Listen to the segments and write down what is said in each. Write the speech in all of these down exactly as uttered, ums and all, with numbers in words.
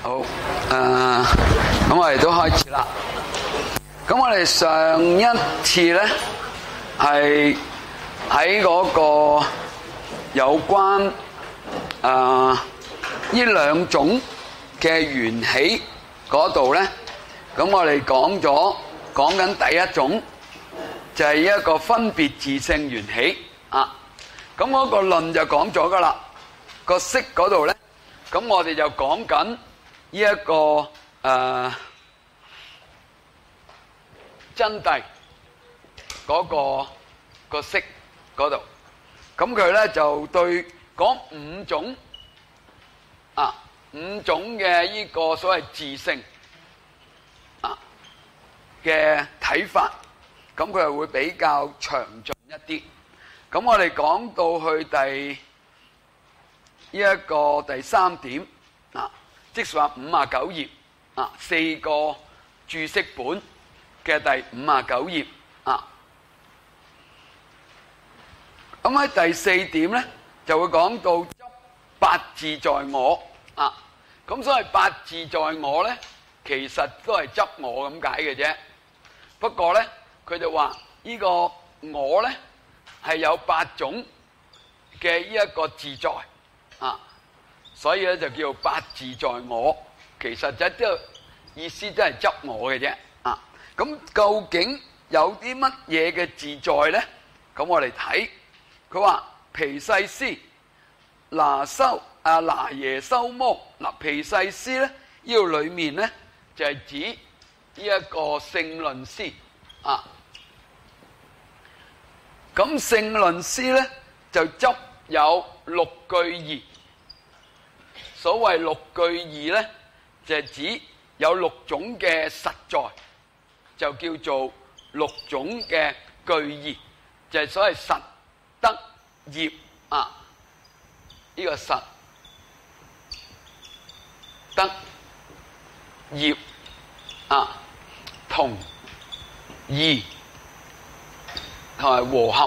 好，誒、呃，咁我哋都開始啦。咁我哋上一次咧係喺嗰個有關誒呢兩種嘅緣起嗰度咧，咁我哋講咗講緊第一種就係一個分別自性緣起啊。咁嗰個論就講咗噶啦，個色嗰度咧，咁我哋就講緊呢一個誒、呃、真諦嗰、個個色嗰度，咁佢咧就對講五種啊五種嘅呢個所謂自性啊嘅睇法，咁佢係會比較詳盡一啲。咁我哋講到去第呢一個第三點啊，即是話五十九頁啊，四個注釋本嘅第五十九頁啊。咁喺第四點咧，就會講到執八自在我啊。咁所謂八自在我咧，其實都係執我咁解嘅啫。不過咧，佢就話呢個我咧係有八種嘅呢一個自在啊，所以咧就叫八自在我。其實就即係意思，真係執我嘅啫啊。咁究竟有啲乜嘢嘅自在咧？咁我哋睇，佢話毗細師那修啊那耶修摩嗱，毗細師咧呢度裏面咧就係指呢一個聖論師啊。咁聖論師咧就執有六句義。所謂六句義咧，就係指有六種嘅實在，就叫做六種嘅句義，就係所謂實得業啊。呢個實得業啊，同義同埋和合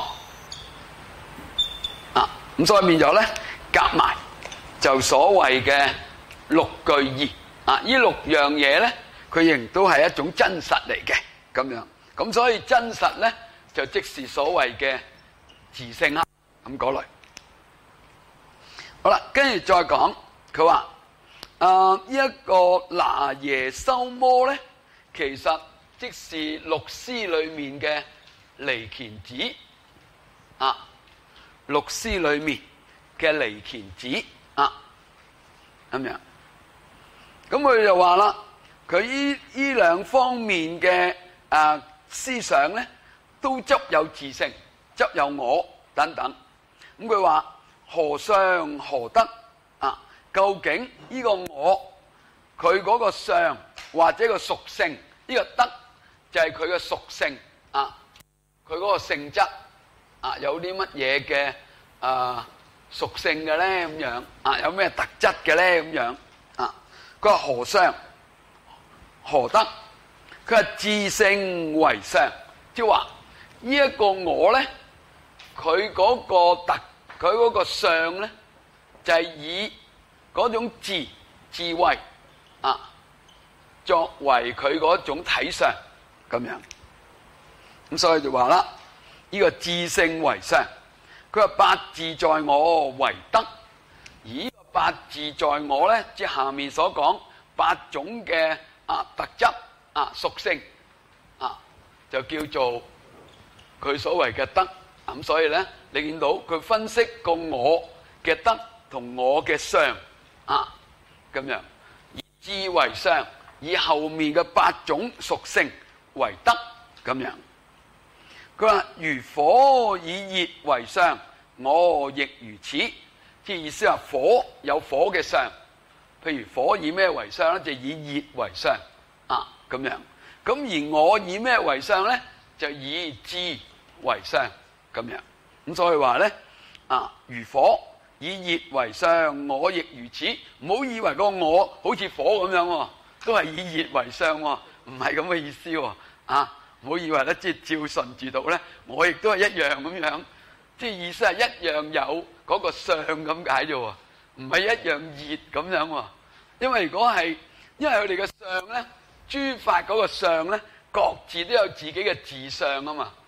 啊，咁所以變咗咧夾埋就所謂嘅六句義啊。呢六樣嘢咧，佢仍都係一種真實嚟嘅咁樣。咁所以真實咧就即是所謂嘅自性啦。咁嗰類好啦，跟住再講，佢話誒呢一個那耶修摩咧，其實即是六師裏面嘅離乾子啊，六師裏面嘅離乾子啊，咁樣。咁佢就話啦，佢依依兩方面嘅誒思想咧，都執有自性，執有我等等。咁佢話何相何德啊？究竟呢個我佢嗰個相或者個屬性，呢個德就係佢嘅屬性啊，佢嗰個性質啊，有啲乜嘢嘅誒屬性嘅咧？咁樣啊，有咩特質嘅咧？咁樣啊，佢話何相何德？佢話自性為相，即係話呢一個我咧，佢嗰個特，佢嗰個相咧，就係以嗰種智智慧啊，作為佢嗰種體相咁樣。咁所以就話啦，呢個自性為相。佢話八自在我為德，而呢個八自在我咧，即係下面所講八種嘅啊特質啊屬性啊，就叫做佢所謂嘅德。咁所以咧，你見到佢分析個我嘅德同我嘅相啊，咁樣以智為相，以後面嘅八種屬性為德咁樣。佢話如火以熱為相，我亦如此。即係意思話火有火嘅相，譬如火以咩為相咧？就以熱為相啊，咁樣。咁而我以咩為相咧？就以智為相咁樣。咁所以話咧啊，如火以熱為相，我亦如此。唔好以為個我好似火咁樣喎，都係以熱為相喎，唔係咁嘅意思喎啊！唔好以為咧，即係照順住讀咧，我亦都係一樣咁樣，即係意思係一樣有嗰個相咁解啫喎，唔係一樣熱咁樣喎因為如果係，因為佢哋嘅相咧，諸法嗰個相咧，各自都有自己嘅自相啊嘛。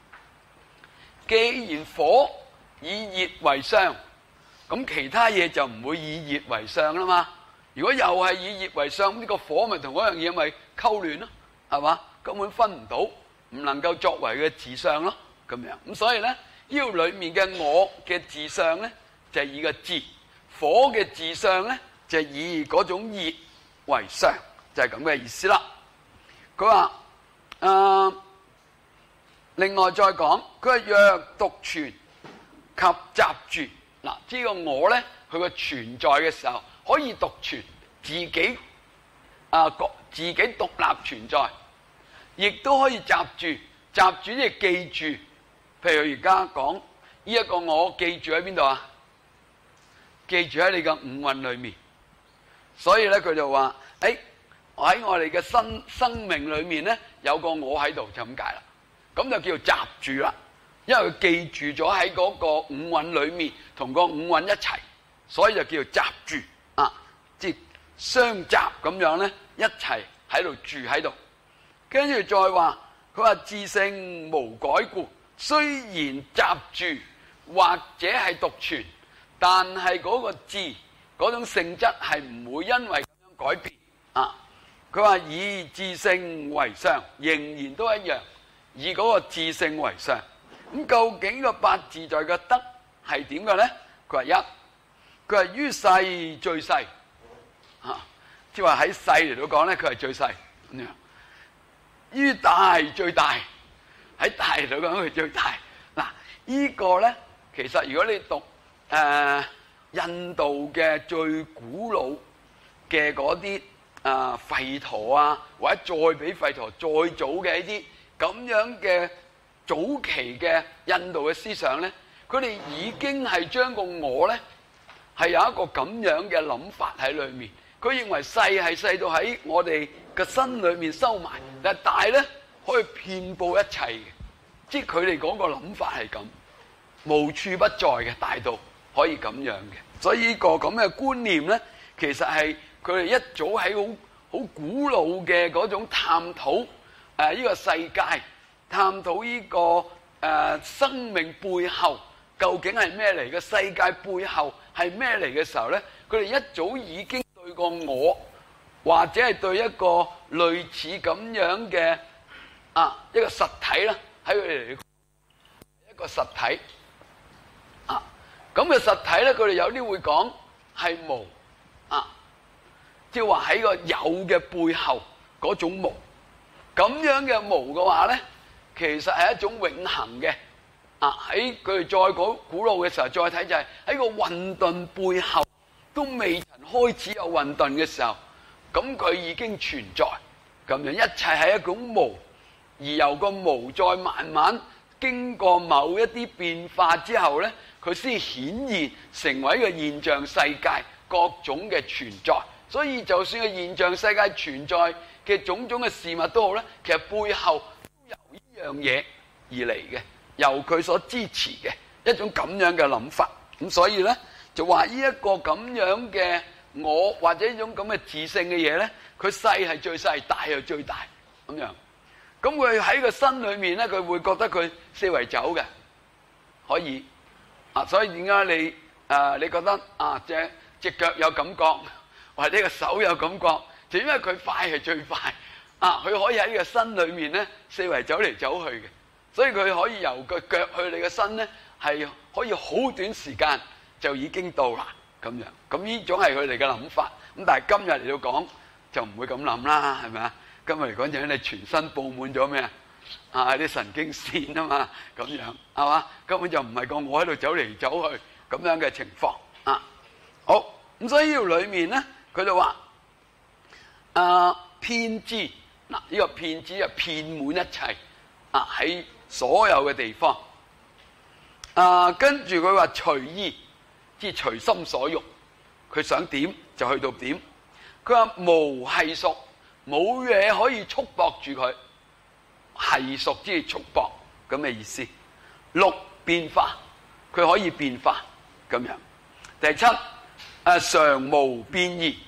既然火以熱為相，咁其他嘢就唔會以熱為相啦嘛。如果又係以熱為相，呢個火咪同嗰樣嘢咪溝亂咯，係嘛？根本分唔到，唔能夠作為嘅自相咯，咁樣。咁所以咧，呢個裏面嘅我嘅自相咧，就係以個自；火嘅自相咧，就係以嗰種熱為相，就係咁嘅意思啦。佢話誒，另外再講，佢話若獨存及雜住，嗱，呢個我咧，佢個存在嘅時候可以獨存，自己啊，個自己獨立存在，亦都可以雜住。雜住即係記住，譬如而家講呢一個我記住喺邊度啊？記住喺你嘅五蘊裏面。所以咧，佢就話：誒，喺我哋嘅生生命裏面咧，有個我喺度，就咁解啦。咁就叫雜住啦，因為佢記住咗喺嗰個五蘊裏面，同個五蘊一齊，所以就叫做雜住啊，即係相雜咁樣咧，一齊喺度住喺度。跟住再話，佢話自性無改故，雖然雜住或者係獨存，但係嗰個自嗰種性質係唔會因為咁樣改變啊。佢話以自性為相，仍然都一樣。以嗰個自性為相，咁究竟個八自在嘅德係點嘅咧？佢話一，佢話於細最細，嚇，即係話喺細嚟到講咧，佢係最細咁樣。於大最大，喺大嚟到講佢最大。嗱，呢個咧，其實如果你讀誒、呃、印度嘅最古老嘅嗰啲啊吠陀啊，或者再比吠陀再早嘅一啲。咁樣嘅早期嘅印度嘅思想咧，佢哋已經係將個我咧係有一個咁樣嘅諗法喺裏面。佢認為細係細到喺我哋嘅身裏面收埋，但係大咧可以遍佈一切嘅，即係佢哋講個諗法係咁，無處不在嘅，大到可以咁樣嘅。所以呢個咁嘅觀念咧，其實係佢哋一早喺好好古老嘅嗰種探討。誒、呃、呢、這個世界探討呢、這個誒、呃、生命背後究竟係咩嚟嘅？世界背後係咩嚟嘅時候咧，佢哋一早已經對個我，或者係對一個類似咁樣嘅啊一個實體啦，喺佢哋嚟講一個實體啊，咁嘅實體咧，佢哋有啲會講係無啊，即係話喺個有嘅背後嗰種無。咁樣嘅無嘅話咧，其實係一種永恆嘅啊！喺佢哋再講古老嘅時候，再睇就係喺個混沌背後都未曾開始有混沌嘅時候，咁佢已經存在咁樣，一切係一種無，而由個無再慢慢經過某一啲變化之後咧，佢先顯現成為一個現象世界各種嘅存在。所以就算個現象世界存在嘅種種嘅事物都好咧，其實背後都由呢樣嘢而嚟嘅，由佢所支持嘅一種咁樣嘅諗法。咁所以咧就話呢一個咁樣嘅我或者呢種咁嘅自性嘅嘢咧，佢細係最細，大係最大咁樣。咁佢喺個身裏面咧，佢會覺得佢四圍走嘅，可以啊。所以點解你誒、呃、你覺得啊隻隻腳有感覺，或者個手有感覺？就因為佢快係最快啊！佢可以喺呢個身裏面咧四圍走嚟走去嘅，所以佢可以由個腳去你個身咧係可以好短時間就已經到啦咁樣。咁呢種係佢哋嘅諗法。咁但係今日嚟到講就唔會咁諗啦，係咪啊？今日嚟講就係你全身佈滿咗咩啊？啊啲神經線啊嘛，咁樣係嘛？根本就唔係個我喺度走嚟走去咁樣嘅情況啊。好，咁所以呢度裏面咧，佢就話。啊，遍知嗱，呢個遍知啊，遍滿一切啊，喺所有嘅地方啊，跟住佢話隨意，即係隨心所欲，佢想點就去到點。佢話無繫屬，冇嘢可以束縛住佢，繫屬即係束縛咁嘅意思。六變化，佢可以變化咁樣。第七啊，常無變異嗱。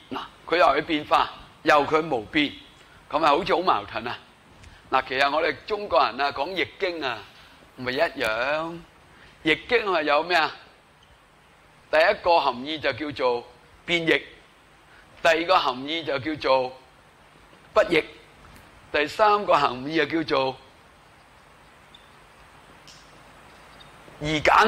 佢又去變化，又佢無變，咁咪好似好矛盾啊！嗱，其實我哋中國人啊講易經啊，唔係一樣。易經係有咩啊？第一個含義就叫做變易，第二個含義就叫做不易，第三個含義就叫做易簡。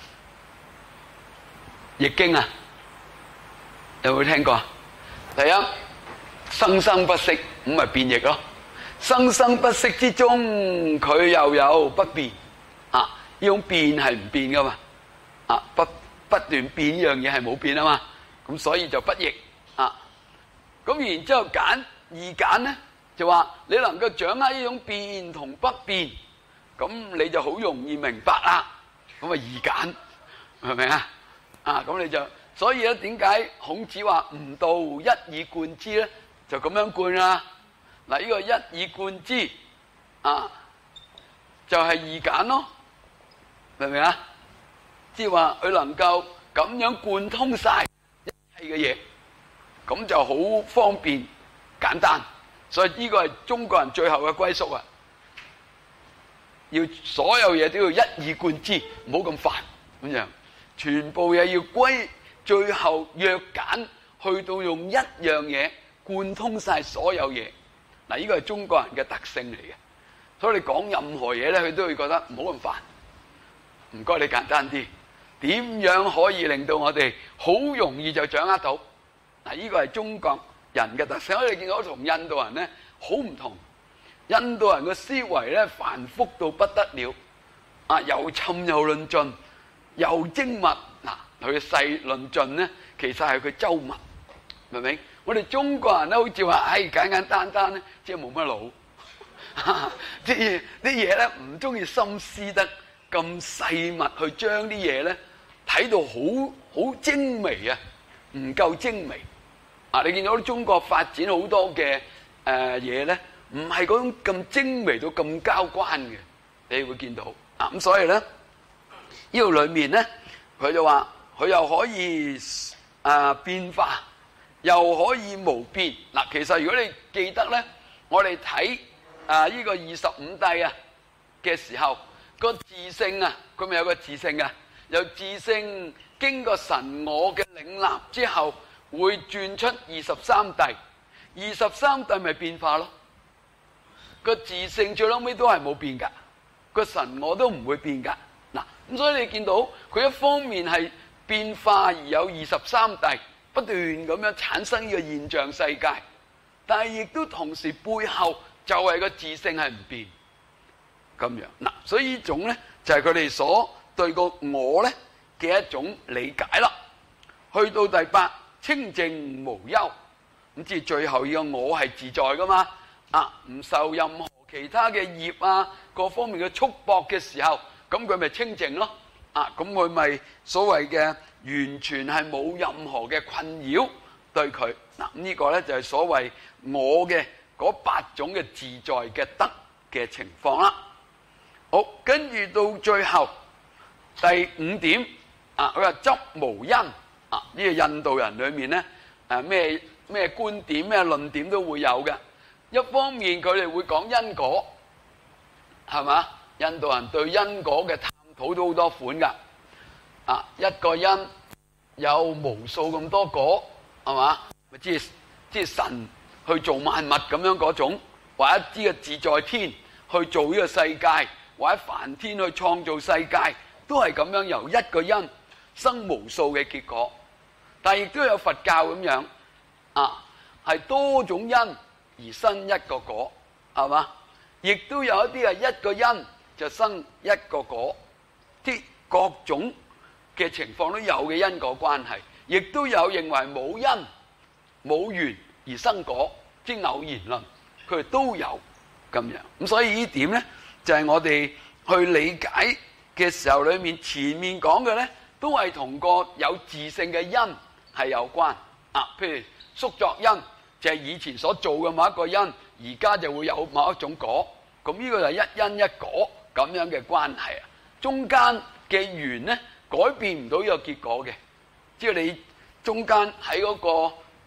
易經啊，有冇聽過？第一，生生不息，咁咪變易咯。生生不息之中，佢又有不變啊！呢種變係唔變噶嘛？啊，不不斷變呢樣嘢係冇變啊嘛，咁所以就不易啊。咁然之後簡易簡咧，就話你能夠掌握呢種變同不變，咁你就好容易明白啦。咁啊易簡，係咪啊？啊，咁你就所以咧，點解孔子話吾道一以貫之咧？就咁樣貫啦。嗱，呢個一以貫之啊，就係易簡咯，明唔明啊？即係話佢能夠咁樣貫通晒一切嘅嘢，咁就好方便簡單。所以呢個係中國人最後嘅歸宿啊！要所有嘢都要一以貫之，唔好咁煩咁樣。全部嘢要歸，最後約簡，去到用一樣嘢貫通晒所有嘢。嗱，呢個係中國人嘅特性嚟嘅，所以你講任何嘢咧，佢都會覺得唔好咁煩。唔該，你簡單啲，點樣可以令到我哋好容易就掌握到？嗱，呢個係中國人嘅特性。所以你見到同印度人咧好唔同。印度人嘅思維咧繁複到不得了，啊，又深又論盡。又精密嗱，佢嘅細論盡咧，其實係佢周密，明唔明？我哋中國人咧，好似話，唉，簡簡單單咧，即係冇乜腦，啲嘢啲嘢咧，唔中意心思得咁細密去將啲嘢咧睇到好好精微啊，唔夠精微啊！你見到中國發展好多嘅誒嘢咧，唔係嗰種咁精微到咁交關嘅，你會見到啊！咁所以咧。呢度裏面咧，佢就話佢又可以啊、呃、變化，又可以無變。嗱，其實如果你記得咧，我哋睇啊呢個二十五帝啊嘅時候，個自性啊，佢咪有個自性啊？由自性經過神我嘅領納之後，會轉出二十三帝。二十三帝咪變化咯。個自性最後尾都係冇變噶，個神我都唔會變噶。咁所以你見到佢一方面係變化而有二十三帝不斷咁樣產生呢個現象世界，但係亦都同時背後就係個自性係唔變咁樣嗱，所以呢種咧就係佢哋所對個我咧嘅一種理解啦。去到第八清淨無憂，咁至最後呢個我係自在噶嘛，啊唔受任何其他嘅業啊各方面嘅束縛嘅時候。咁佢咪清淨咯，啊！咁佢咪所謂嘅完全係冇任何嘅困擾對佢嗱，咁呢個咧就係所謂我嘅嗰八種嘅自在嘅德嘅情況啦。好，跟住到最後第五點啊，佢話執無因啊，呢個印度人裏面咧誒咩咩觀點咩論點都會有嘅。一方面佢哋會講因果，係嘛？印度人對因果嘅探討都好多款噶，啊，一個因有無數咁多果，係嘛？咪即係即係神去做萬物咁樣嗰種，或者知個自在天去做呢個世界，或者梵天去創造世界，都係咁樣由一個因生無數嘅結果。但係亦都有佛教咁樣，啊，係多種因而生一個果，係嘛？亦都有一啲係一個因。就生一個果，啲各種嘅情況都有嘅因果關係，亦都有認為冇因冇緣而生果，即偶然論，佢哋都有咁樣。咁所以呢點咧，就係、是、我哋去理解嘅時候，裏面前面講嘅咧，都係同個有自性嘅因係有關啊。譬如宿作因，就係、是、以前所做嘅某一個因，而家就會有某一種果。咁呢個就係一因一果。咁樣嘅關係啊，中間嘅緣咧改變唔到呢個結果嘅，即係你中間喺嗰個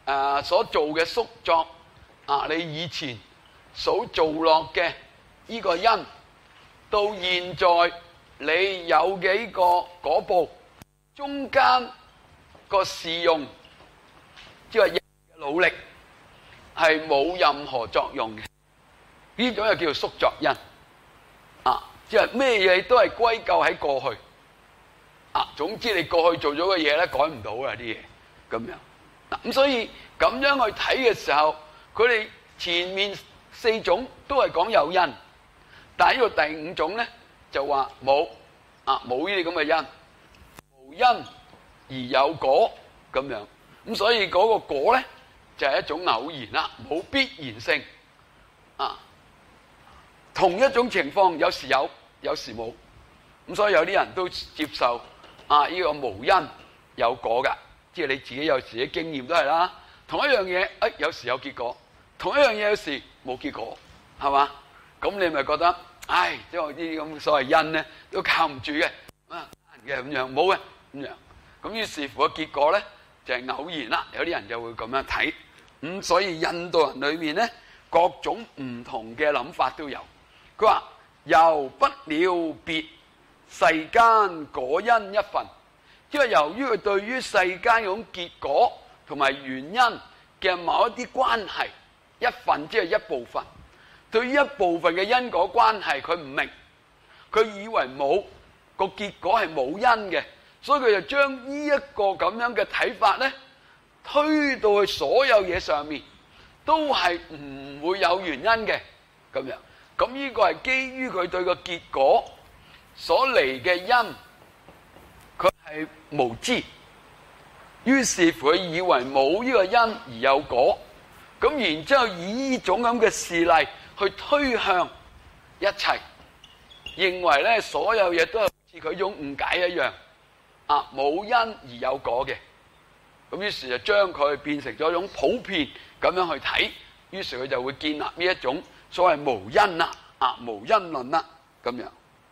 誒所做嘅宿作啊，你以前所做落嘅呢個因，到現在你有嘅呢個果報，中間個事用，即係人嘅努力係冇任何作用嘅，呢種又叫做宿作因啊！即係咩嘢都係歸咎喺過去啊！總之你過去做咗嘅嘢咧，改唔到啦啲嘢咁樣。嗱咁所以咁樣去睇嘅時候，佢哋前面四種都係講有因，但係呢個第五種咧就話冇啊，冇呢啲咁嘅因，無因而有果咁樣。咁所以嗰個果咧就係一種偶然啦，冇必然性啊。同一種情況有時有，有時冇。咁所以有啲人都接受啊呢個無因有果噶。即係你自己有時嘅經驗都係啦，同一樣嘢，誒有時有結果，同一樣嘢有時冇結果，係嘛？咁你咪覺得，唉，即係呢啲咁所謂因咧，都靠唔住嘅，啊嘅咁樣，冇嘅咁樣。咁於是乎個結果咧就係偶然啦。有啲人就會咁樣睇。咁所以印度人裏面咧，各種唔同嘅諗法都有。佢話由不了別世間果因一分。即係由於佢對於世間嗰種結果同埋原因嘅某一啲關係，一份即係一部分，對於一部分嘅因果關係佢唔明，佢以為冇個結果係冇因嘅，所以佢就將呢一個咁樣嘅睇法咧推到去所有嘢上面，都係唔會有原因嘅咁樣。咁呢個係基於佢對個結果所嚟嘅因，佢係無知，於是乎佢以為冇呢個因而有果，咁然之後以呢種咁嘅事例去推向一切，認為咧所有嘢都係好似佢種誤解一樣，啊冇因而有果嘅，咁於是就將佢變成咗一種普遍咁樣去睇，於是佢就會建立呢一種所謂無因啦，啊無因論啦咁樣。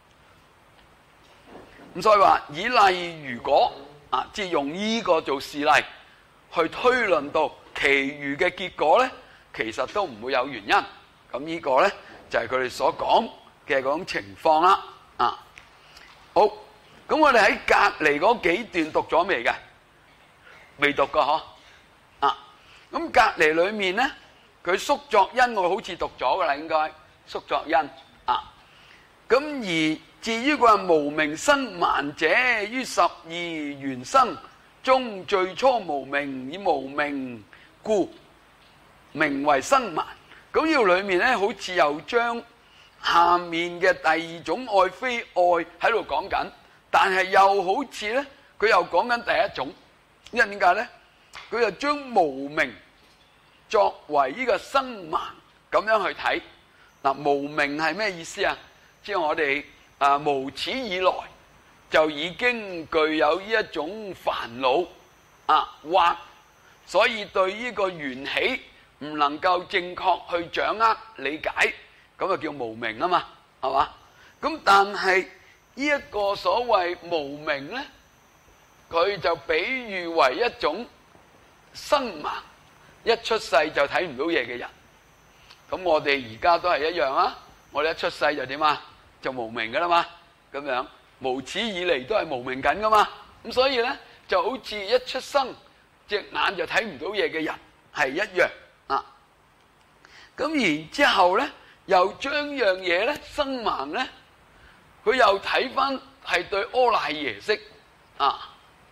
咁所以話以例如果啊，即係用呢個做事例去推論到其餘嘅結果咧，其實都唔會有原因。咁呢個咧就係佢哋所講嘅嗰種情況啦。啊，好，咁我哋喺隔離嗰幾段讀咗未嘅？未讀過嗬。啊，咁隔離裡面咧，佢宿作因我好似讀咗噶啦，應該宿作因啊。咁而至於佢話無明生盲者，於十二緣生中最初無明，以無明故名為生盲。咁呢度裏面咧，好似又將下面嘅第二種愛非愛喺度講緊，但係又好似咧，佢又講緊第一種。因為點解咧？佢又將無明作為呢個生盲咁樣去睇。嗱，無明係咩意思啊？即係我哋啊無始以來就已經具有呢一種煩惱啊惑，所以對呢個緣起唔能夠正確去掌握理解，咁就叫無明啊嘛，係嘛？咁但係呢一個所謂無明咧，佢就比喻為一種生盲，一出世就睇唔到嘢嘅人。咁我哋而家都係一樣啊！我哋一出世就點啊？就無明噶啦嘛，咁樣無始以嚟都係無明緊噶嘛。咁所以咧就好似一出生隻眼就睇唔到嘢嘅人係一樣啊。咁然之後咧又將樣嘢咧生盲咧，佢又睇翻係對阿賴耶識啊，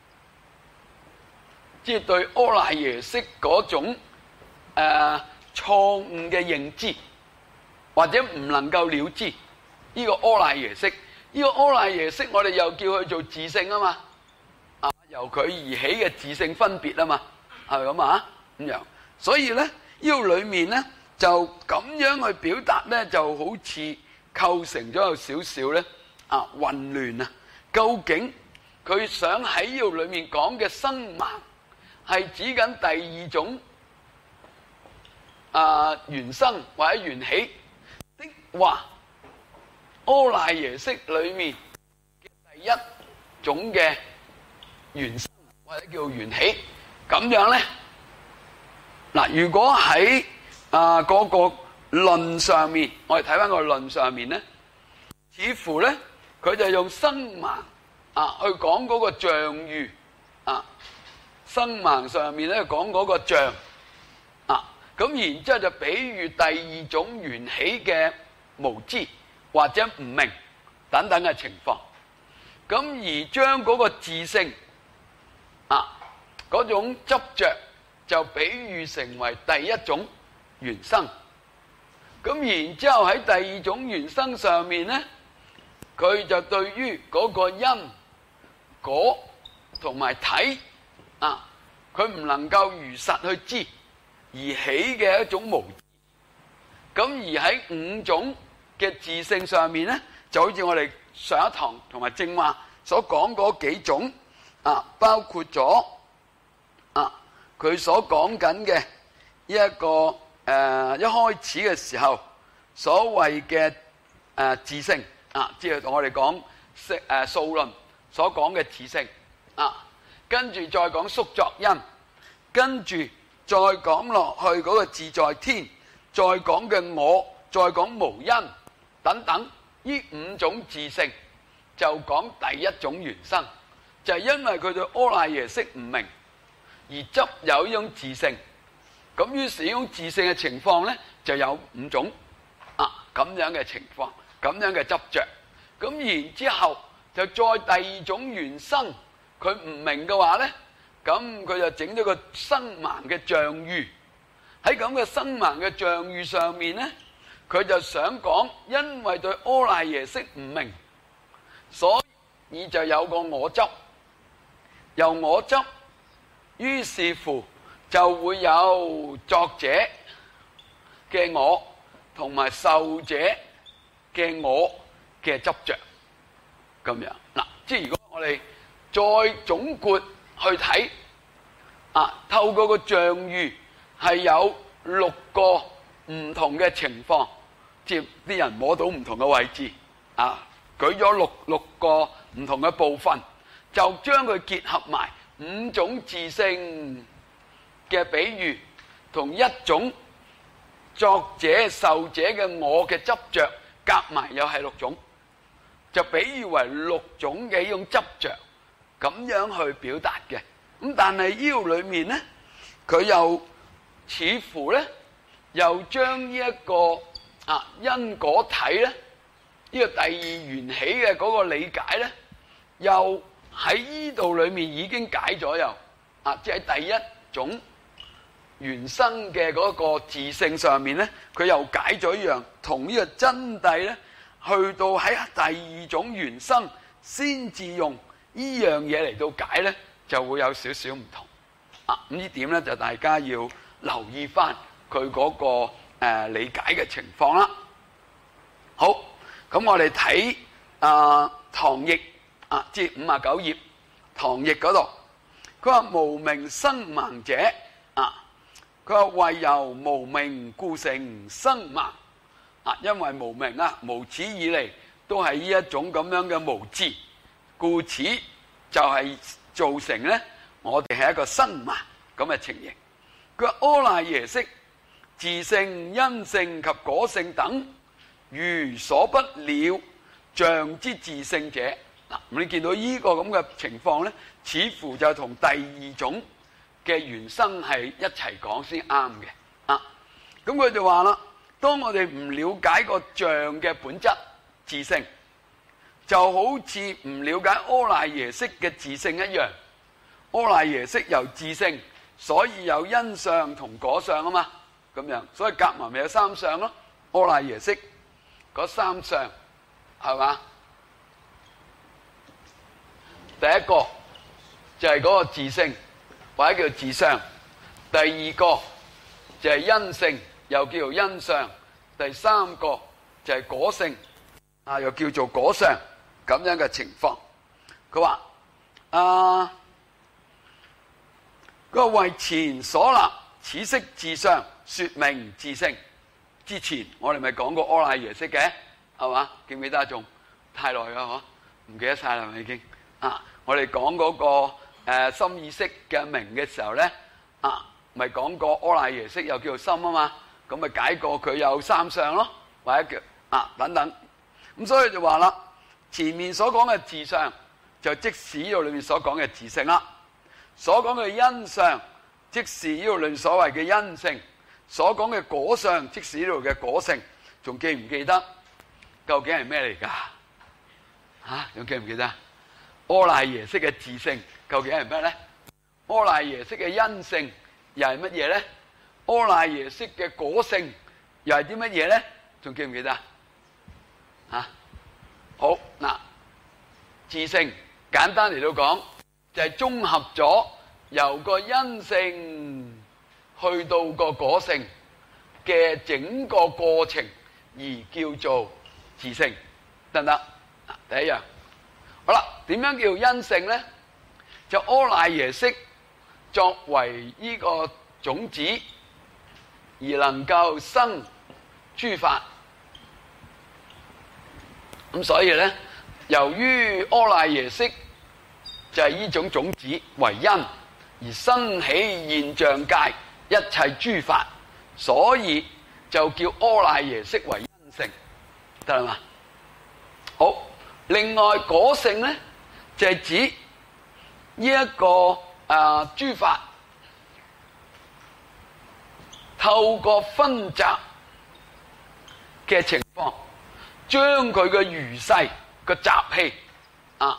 即係對阿賴耶識嗰種誒錯誤嘅認知，或者唔能夠了知。呢個阿賴耶識，呢個阿賴耶識，我哋又叫佢做自性啊嘛，啊由佢而起嘅自性分別啊嘛，係咪咁啊？咁樣，所以咧呢個裏面咧就咁樣去表達咧，就好似構成咗有少少咧啊混亂啊。究竟佢想喺呢個裏面講嘅生盲係指緊第二種啊緣生或者緣起的話，阿賴耶識裏面嘅第一種嘅緣生或者叫緣起，咁樣咧嗱，如果喺啊嗰個論上面，我哋睇翻個論上面咧，似乎咧佢就用生盲啊去講嗰個象喻啊，生盲上面咧講嗰個象啊，咁然之後就比喻第二種緣起嘅無知或者唔明等等嘅情況，咁而將嗰個自性啊嗰種執着就比喻成為第一種緣生，咁然之後喺第二種緣生上面咧，佢就對於嗰個因果同埋體啊，佢唔能夠如實去知而起嘅一種無知，咁而喺五種嘅自性上面咧，就好似我哋上一堂同埋正話所講嗰幾種啊，包括咗啊佢所講緊嘅一個誒、呃、一開始嘅時候所謂嘅誒自性啊，即係同我哋講誒誒數論所講嘅自性啊，跟住再講宿作因，跟住再講落去嗰個自在天，再講嘅我，再講無因等等，呢五種自性就講第一種緣生，就係、是、因為佢對阿賴耶識唔明而執有呢種自性，咁於是呢種自性嘅情況咧就有五種啊咁樣嘅情況，咁樣嘅執着，咁然之後就再第二種緣生，佢唔明嘅話咧，咁佢就整咗個生盲嘅象喻，喺咁嘅生盲嘅象喻上面咧，佢就想講，因為對阿賴耶識唔明，所以就有個我執，由我執，於是乎就會有作者嘅我同埋受者嘅我嘅執着，咁樣嗱，即係如果我哋再總括去睇啊，透過個象喻係有六個唔同嘅情況，即係啲人摸到唔同嘅位置啊，舉咗六六個唔同嘅部分，就將佢結合埋五種自性嘅比喻，同一種作者受者嘅我嘅執着夾埋，又係六種，就比喻為六種嘅呢種執着，咁樣去表達嘅。咁但係呢個裏面咧，佢又似乎咧，又將呢一個啊因果體咧，呢個第二緣起嘅嗰個理解咧，又喺呢度裏面已經解咗，又啊，即係第一種緣生嘅嗰個自性上面咧，佢又解咗一樣，同呢個真諦咧，去到喺第二種緣生先至用呢樣嘢嚟到解咧，就會有少少唔同啊。咁呢點咧就大家要留意翻佢嗰個誒、呃、理解嘅情況啦。好，咁我哋睇啊唐譯啊，即係五十九頁唐譯嗰度，佢話無明生盲者啊。佢話為由無明故成生盲啊，因為無明啊，無始以嚟都係呢一種咁樣嘅無知，故此就係造成咧我哋係一個生盲咁嘅情形。佢話阿賴耶識自性、因性及果性等，如所不了象之自性者。嗱，你見到呢個咁嘅情況咧，似乎就同第二種嘅緣生係一齊講先啱嘅啊！咁佢就話啦，當我哋唔了解個象嘅本質自性，就好似唔了解阿賴耶識嘅自性一樣。阿賴耶識由自性，所以有因相同果相啊嘛，咁樣，所以夾埋咪有三相咯。阿賴耶識嗰三相係嘛？第一個就係嗰個自性，或者叫自相；第二個就係因性，又叫做因相；第三個就係果性，啊，又叫做果相。咁樣嘅情況，佢話啊，佢話為前所立此識自相，說明自性。之前我哋咪講過阿賴耶識嘅，係嘛？記唔記得啊？仲太耐啦，嗬，唔記得晒啦，咪已經啊！我哋講嗰個誒心意識嘅明嘅時候咧，啊， 咪講過阿賴耶識又叫做心啊嘛，咁咪解過佢有三相咯，或者叫啊等等。咁所以就話啦，前面所講嘅自相就即是呢度裏面所講嘅自性啦，所講嘅因相即是呢度裏面所謂嘅因性，所講嘅果相即是呢度嘅果性。仲記唔記得究竟係咩嚟㗎？嚇，仲記唔記得阿賴耶識嘅自性究竟係咩咧？阿賴耶識嘅因性又係乜嘢咧？阿賴耶識嘅果性又係啲乜嘢咧？仲記唔記得啊？好嗱，自性簡單嚟到講就係綜合咗由個因性去到個果性嘅整個過程而叫做自性，得唔得？第一樣好啦，點樣叫因性咧？就阿賴耶識作為呢個種子而能夠生諸法，咁所以咧，由於阿賴耶識就係呢種種子為因而生起現象界一切諸法，所以就叫阿賴耶識為因性，得啦嘛？好，另外果性咧就係指呢一個誒諸法透過分集嘅情況，將佢嘅餘勢個習氣啊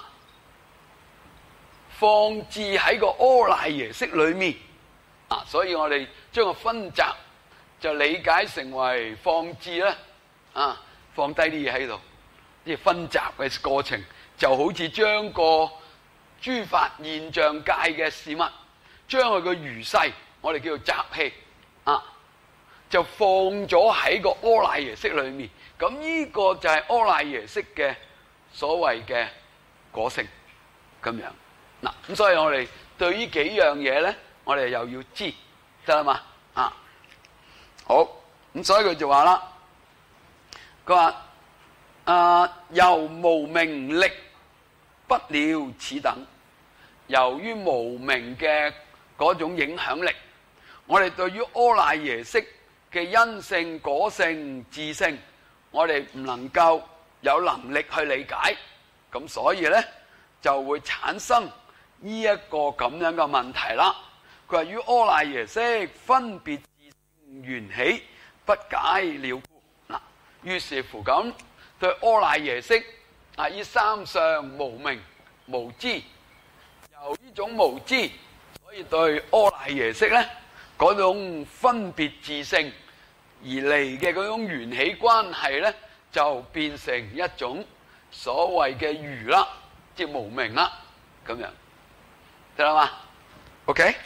放置喺個阿賴耶識裏面啊，所以我哋將個分集就理解成為放置咧啊，放低啲嘢喺度，即係分集嘅過程，就好似將個諸法現象界嘅事物，將佢個餘勢，我哋叫做習氣啊，就放咗喺個阿賴耶識裏面。咁呢個就係阿賴耶識嘅所謂嘅果性咁樣嗱。咁所以我哋對呢幾樣嘢咧，我哋又要知得啦嘛啊。好，咁所以佢就話啦，佢話啊，由無明力不了此等，由於無明嘅嗰種影響力，我哋對於阿賴耶識嘅因性、果性、自性，我哋唔能夠有能力去理解，咁所以咧就會產生呢一個咁樣嘅問題啦。佢話於阿賴耶識分別自性緣起不解了故，嗱，於是乎咁對阿賴耶識啊，呢三相無明無知，由呢種無知，所以對阿賴耶識咧嗰種分別自性而嚟嘅嗰種緣起關係咧，就變成一種所謂嘅愚啦，即係無明啦，咁樣得啦嘛 ？OK，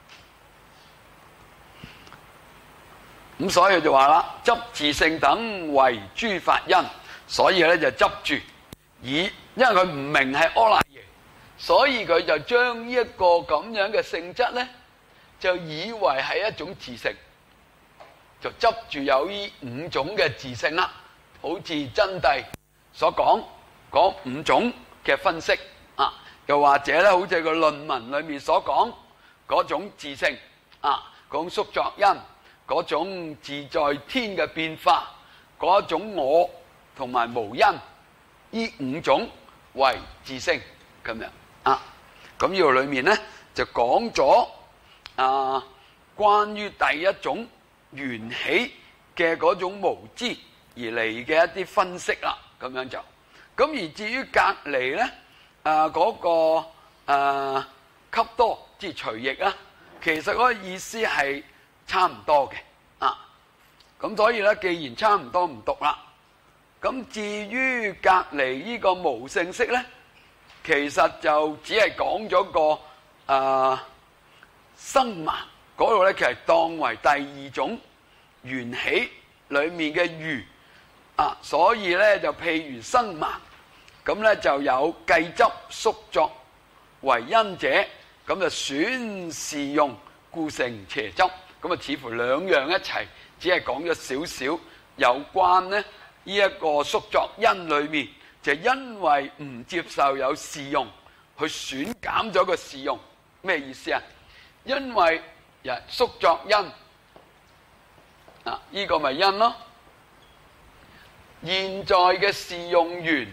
咁所以就話啦，執自性等為諸法因，所以咧就執住，以因為佢唔明係阿賴耶，所以佢就將呢一個咁樣嘅性質咧，就以為係一種自性。就執住有呢五種嘅自性啦，好似真諦所講嗰五種嘅分析啊，又或者咧，好似個論文裏面所講嗰種自性啊，嗰種宿作因，嗰種自在天嘅變化，嗰種我同埋無因，呢五種為自性咁樣啊。咁呢度裏面咧就講咗啊，關於第一種緣起嘅嗰種無知而嚟嘅一啲分析啦，咁樣就咁。而至於隔離咧，啊嗰個啊笈多即係隨譯啦，其實嗰個意思係差唔多嘅啊。咁所以咧，既然差唔多唔讀啦，咁至於隔離呢個無性識咧，其實就只係講咗個啊生盲。嗰度咧，其實當為第二種緣起裏面嘅愚啊，所以咧就譬如生盲，咁咧就有計執宿作為因者，咁就選是用，故成邪執。咁啊，似乎兩樣一齊，只係講咗少少有關咧呢一個宿作因裏面，就因為唔接受有是用，去選減咗個是用，咩意思啊？因為又宿作因啊，呢個咪因咯。現在嘅事用完，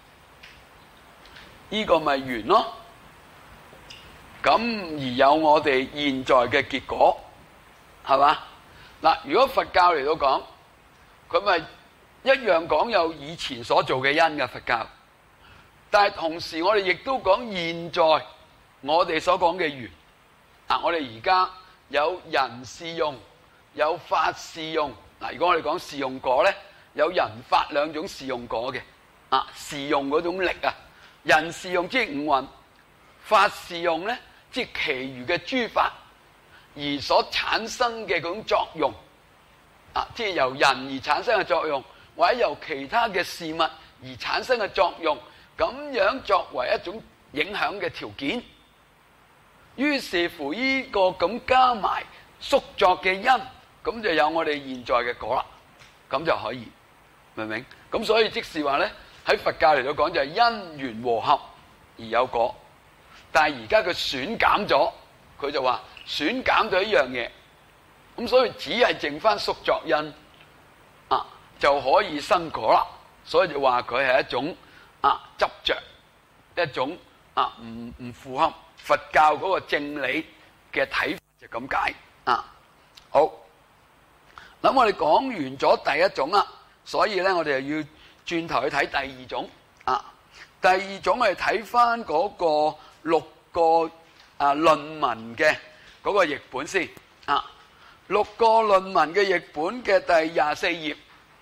呢個咪緣咯。咁而有我哋現在嘅結果，係嘛？嗱，如果佛教嚟到講，佢咪一樣講有以前所做嘅因嘅佛教，但係同時我哋亦都講現在我哋所講嘅緣。嗱，我哋而家有人事用，有法事用。嗱，如果我哋講事用果咧，有人法兩種事用果嘅。啊，事用嗰種力啊，人事用即係五蘊，法事用咧即係其餘嘅諸法而所產生嘅嗰種作用。啊，即係由人而產生嘅作用，或者由其他嘅事物而產生嘅作用，咁樣作為一種影響嘅條件。於是乎呢個咁加埋宿作嘅因，咁就有我哋現在嘅果啦，咁就可以，明唔明？咁所以即是話咧，喺佛教嚟到講就係因緣和合而有果，但係而家佢損減咗，佢就話損減咗一樣嘢，咁所以只係剩翻宿作因啊，就可以生果啦。所以就話佢係一種啊執着，一種啊唔唔符合佛教嗰個正理嘅睇法，就咁解啊。好，咁我哋講完咗第一種啦，所以咧我哋又要轉頭去睇第二種啊。第二種係睇翻嗰個六個啊論文嘅嗰個譯本先啊。六個論文嘅譯本嘅第廿四頁，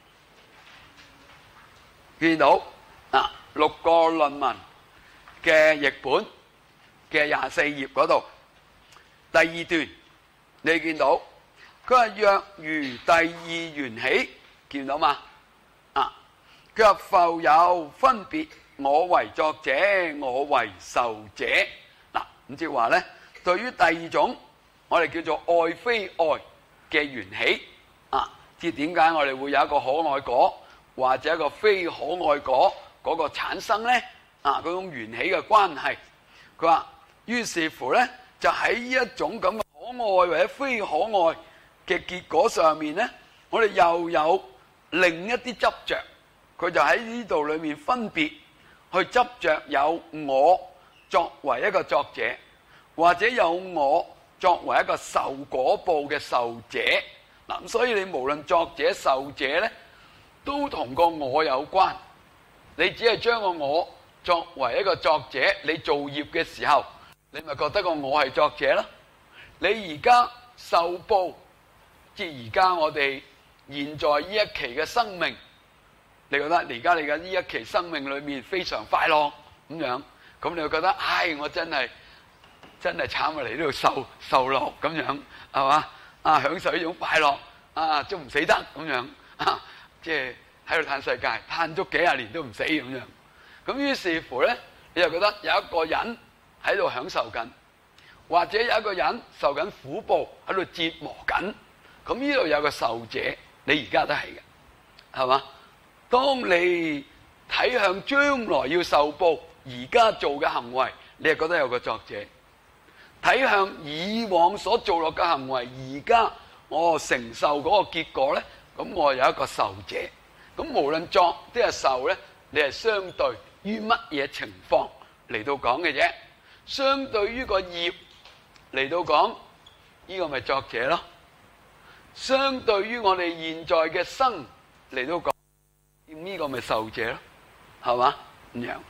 見到啊？六個論文嘅譯本嘅廿四頁嗰度，第二段你見到佢話若如第二緣起，見到嘛？啊，佢話復有分別，我為作者，我為受者。嗱，咁即係話咧，對於第二種我哋叫做愛非愛嘅緣起啊，即係點解我哋會有一個可愛果或者一個非可愛果嗰個產生咧？啊，嗰種緣起嘅關係，佢話於是乎咧，就喺呢一種咁嘅可愛或者非可愛嘅結果上面咧，我哋又有另一啲執着，佢就喺呢度裏面分別去執着有我作為一個作者，或者有我作為一個受果報嘅受者。嗱，所以你無論作者受者咧，都同個我有關。你只係將個我作為一個作者，你做業嘅時候，你咪覺得個我係作者咯。你而家受報，即係而家我哋現在呢一期嘅生命，你覺得而家你嘅呢一期生命裏面非常快樂咁樣，咁你會覺得唉，我真係真係慘啊！嚟呢度受受樂咁樣，係嘛？啊，享受呢種快樂啊，都唔死得咁樣啊，即係喺度嘆世界，嘆足幾廿年都唔死咁樣。咁於是乎咧，你就覺得有一個人喺度享受緊，或者有一個人受緊苦報喺度折磨緊。咁呢度有個受者，你而家都係嘅，係嘛？當你睇向將來要受報，而家做嘅行為，你係覺得有個作者；睇向以往所做落嘅行為，而家我承受嗰個結果咧，咁我有一個受者。咁無論作即係受咧，你係相對於乜嘢情況嚟到講嘅啫？相對於個業嚟到講，呢個咪作者咯。相對於我哋現在嘅生嚟到講，呢個咪受者咯，係嘛？咁樣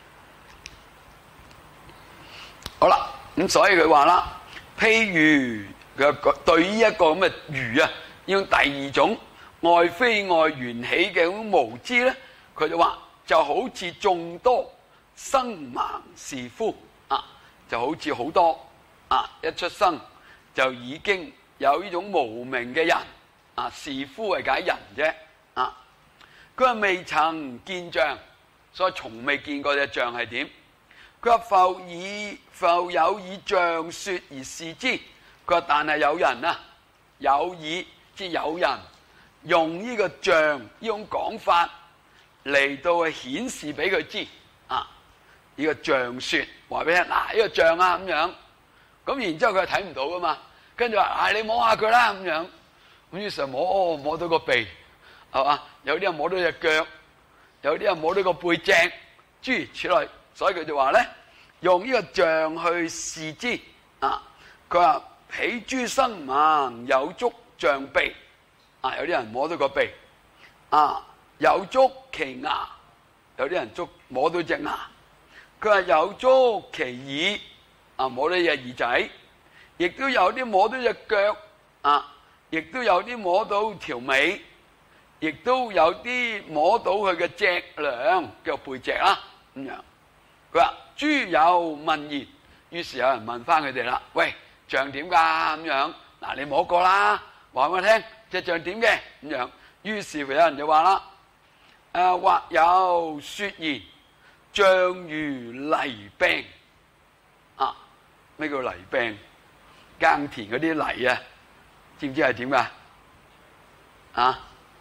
好啦，咁所以佢話啦，譬如佢對於一個咁嘅愚啊，用第二種愛非愛緣起嘅咁無知咧，佢就話就好似眾多生盲士夫啊，就好似好多啊，一出生就已經有呢種無明嘅人啊，士夫係解人啫啊。佢話未曾見象，所以從未見過隻象係點。佢話復以復有以象說而示之。佢話但係有人啊，有以即有人用呢個象呢種講法嚟到去顯示俾佢知啊。呢個象說話俾你聽，嗱，呢個象啊咁樣。咁然之後佢係睇唔到噶嘛， 跟住話唉，你摸下佢啦咁樣。咁於是摸摸到個鼻，係嘛？有啲人摸到隻腳，有啲人摸到個背脊，諸如此類。所以佢就話咧，用呢個像去示之啊。佢話彼諸生猛，有足像鼻啊。有啲人摸到個鼻啊，有足其牙，有啲人捉摸到隻牙。佢話有足其耳啊，摸到隻耳仔，亦都有啲摸到隻腳啊。亦都有啲摸到條尾，亦都有啲摸到佢嘅脊梁，叫背脊啦咁樣。佢話諸有問言，於是有人問翻佢哋啦，喂，像點㗎咁樣？嗱，你摸過啦，話我聽，隻像點嘅咁樣。於是乎有人就話啦，誒或有説言，像如泥柄啊。咩叫泥柄？耕田嗰啲泥啊，知唔知係點㗎？啊？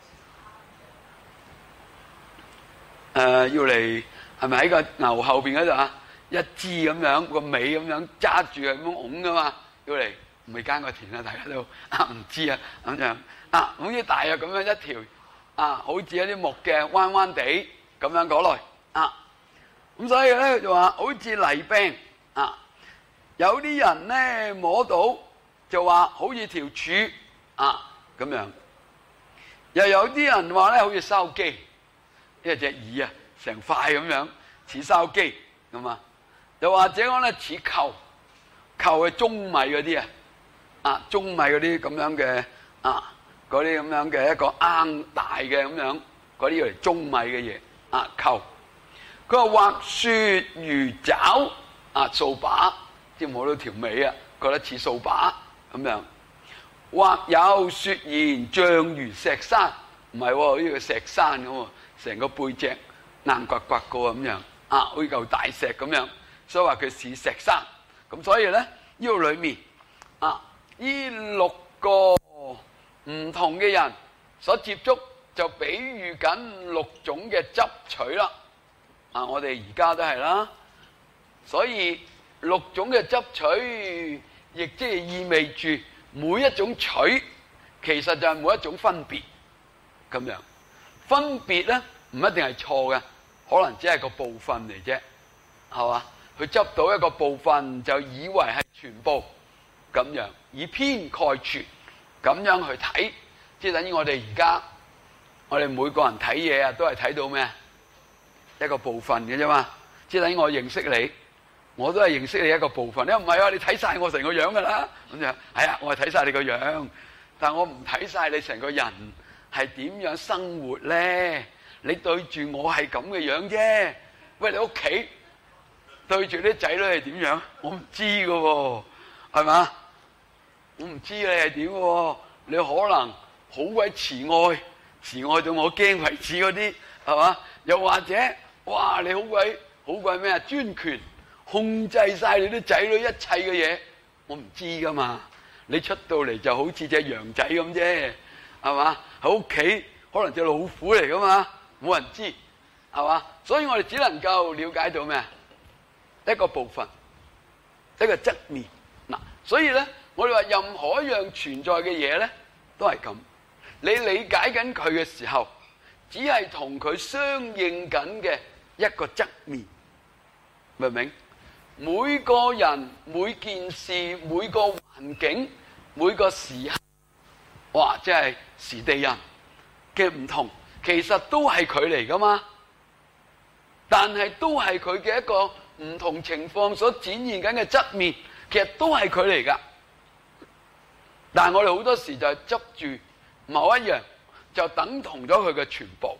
誒、呃、要嚟係咪喺個牛後邊嗰度啊？一支咁樣個尾咁樣揸住係咁樣拱㗎嘛？要嚟唔係耕個田啊？大家都啊唔知啊咁樣啊，好似大約咁樣一條啊，好似一啲木嘅彎彎地咁樣嗰類啊。咁所以咧就話好似泥柄啊。有啲人咧摸到就話好似條柱啊咁樣，又有啲人話咧好似筲箕，因為隻耳啊成塊咁樣似筲箕咁啊。又或者講咧似臼，臼係舂米嗰啲啊，啊舂米嗰啲咁樣嘅啊，嗰啲咁樣嘅一個罌大嘅咁樣，嗰啲要嚟舂米嘅嘢啊臼。佢話或說如爪啊掃把，即係摸到條尾啊，覺得似掃把咁樣。或有說言像如石山，唔係喎，呢個石山咁喎，成個背脊硬刮刮個咁樣啊，好似嚿大石咁樣，所以話佢似石山。咁所以咧呢度裏面啊，呢六個唔同嘅人所接觸，就比喻緊六種嘅執取啦。啊，我哋而家都係啦，所以六種嘅執取，亦即係意味住每一種取，其實就係每一種分別咁樣。分別咧唔一定係錯嘅，可能只係個部分嚟啫，係嘛？佢執到一個部分，就以為係全部咁樣，以偏概全咁樣去睇，即係等於我哋而家我哋每個人睇嘢啊，都係睇到咩？一個部分嘅啫嘛。即係等於我認識你，我都係認識你一個部分。你唔係啊，你睇晒我成個樣噶啦，咁就係啊，我係睇晒你個樣，但我唔睇晒你成個人係點樣生活咧。你對住我係咁嘅樣啫，喂，你屋企對住啲仔女係點樣？我唔知噶喎，係嘛？我唔知你係點喎。你可能好鬼慈愛，慈愛到我驚為止嗰啲，係嘛？又或者，哇，你好鬼好鬼咩啊？專權控制晒你啲仔女一切嘅嘢，我唔知噶嘛。你出到嚟就好似隻羊仔咁啫，係嘛？喺屋企可能隻老虎嚟噶嘛，冇人知，係嘛？所以我哋只能夠了解到咩啊？一個部分，一個側面嗱。所以咧，我哋話任何一樣存在嘅嘢咧，都係咁。你理解緊佢嘅時候，只係同佢相應緊嘅一個側面，明唔明？每個人、每件事、每個環境、每個時刻，哇！即係時地人嘅唔同，其實都係佢嚟噶嘛。但係都係佢嘅一個唔同情況所展現緊嘅側面，其實都係佢嚟噶。但係我哋好多時就係執住某一樣，就等同咗佢嘅全部。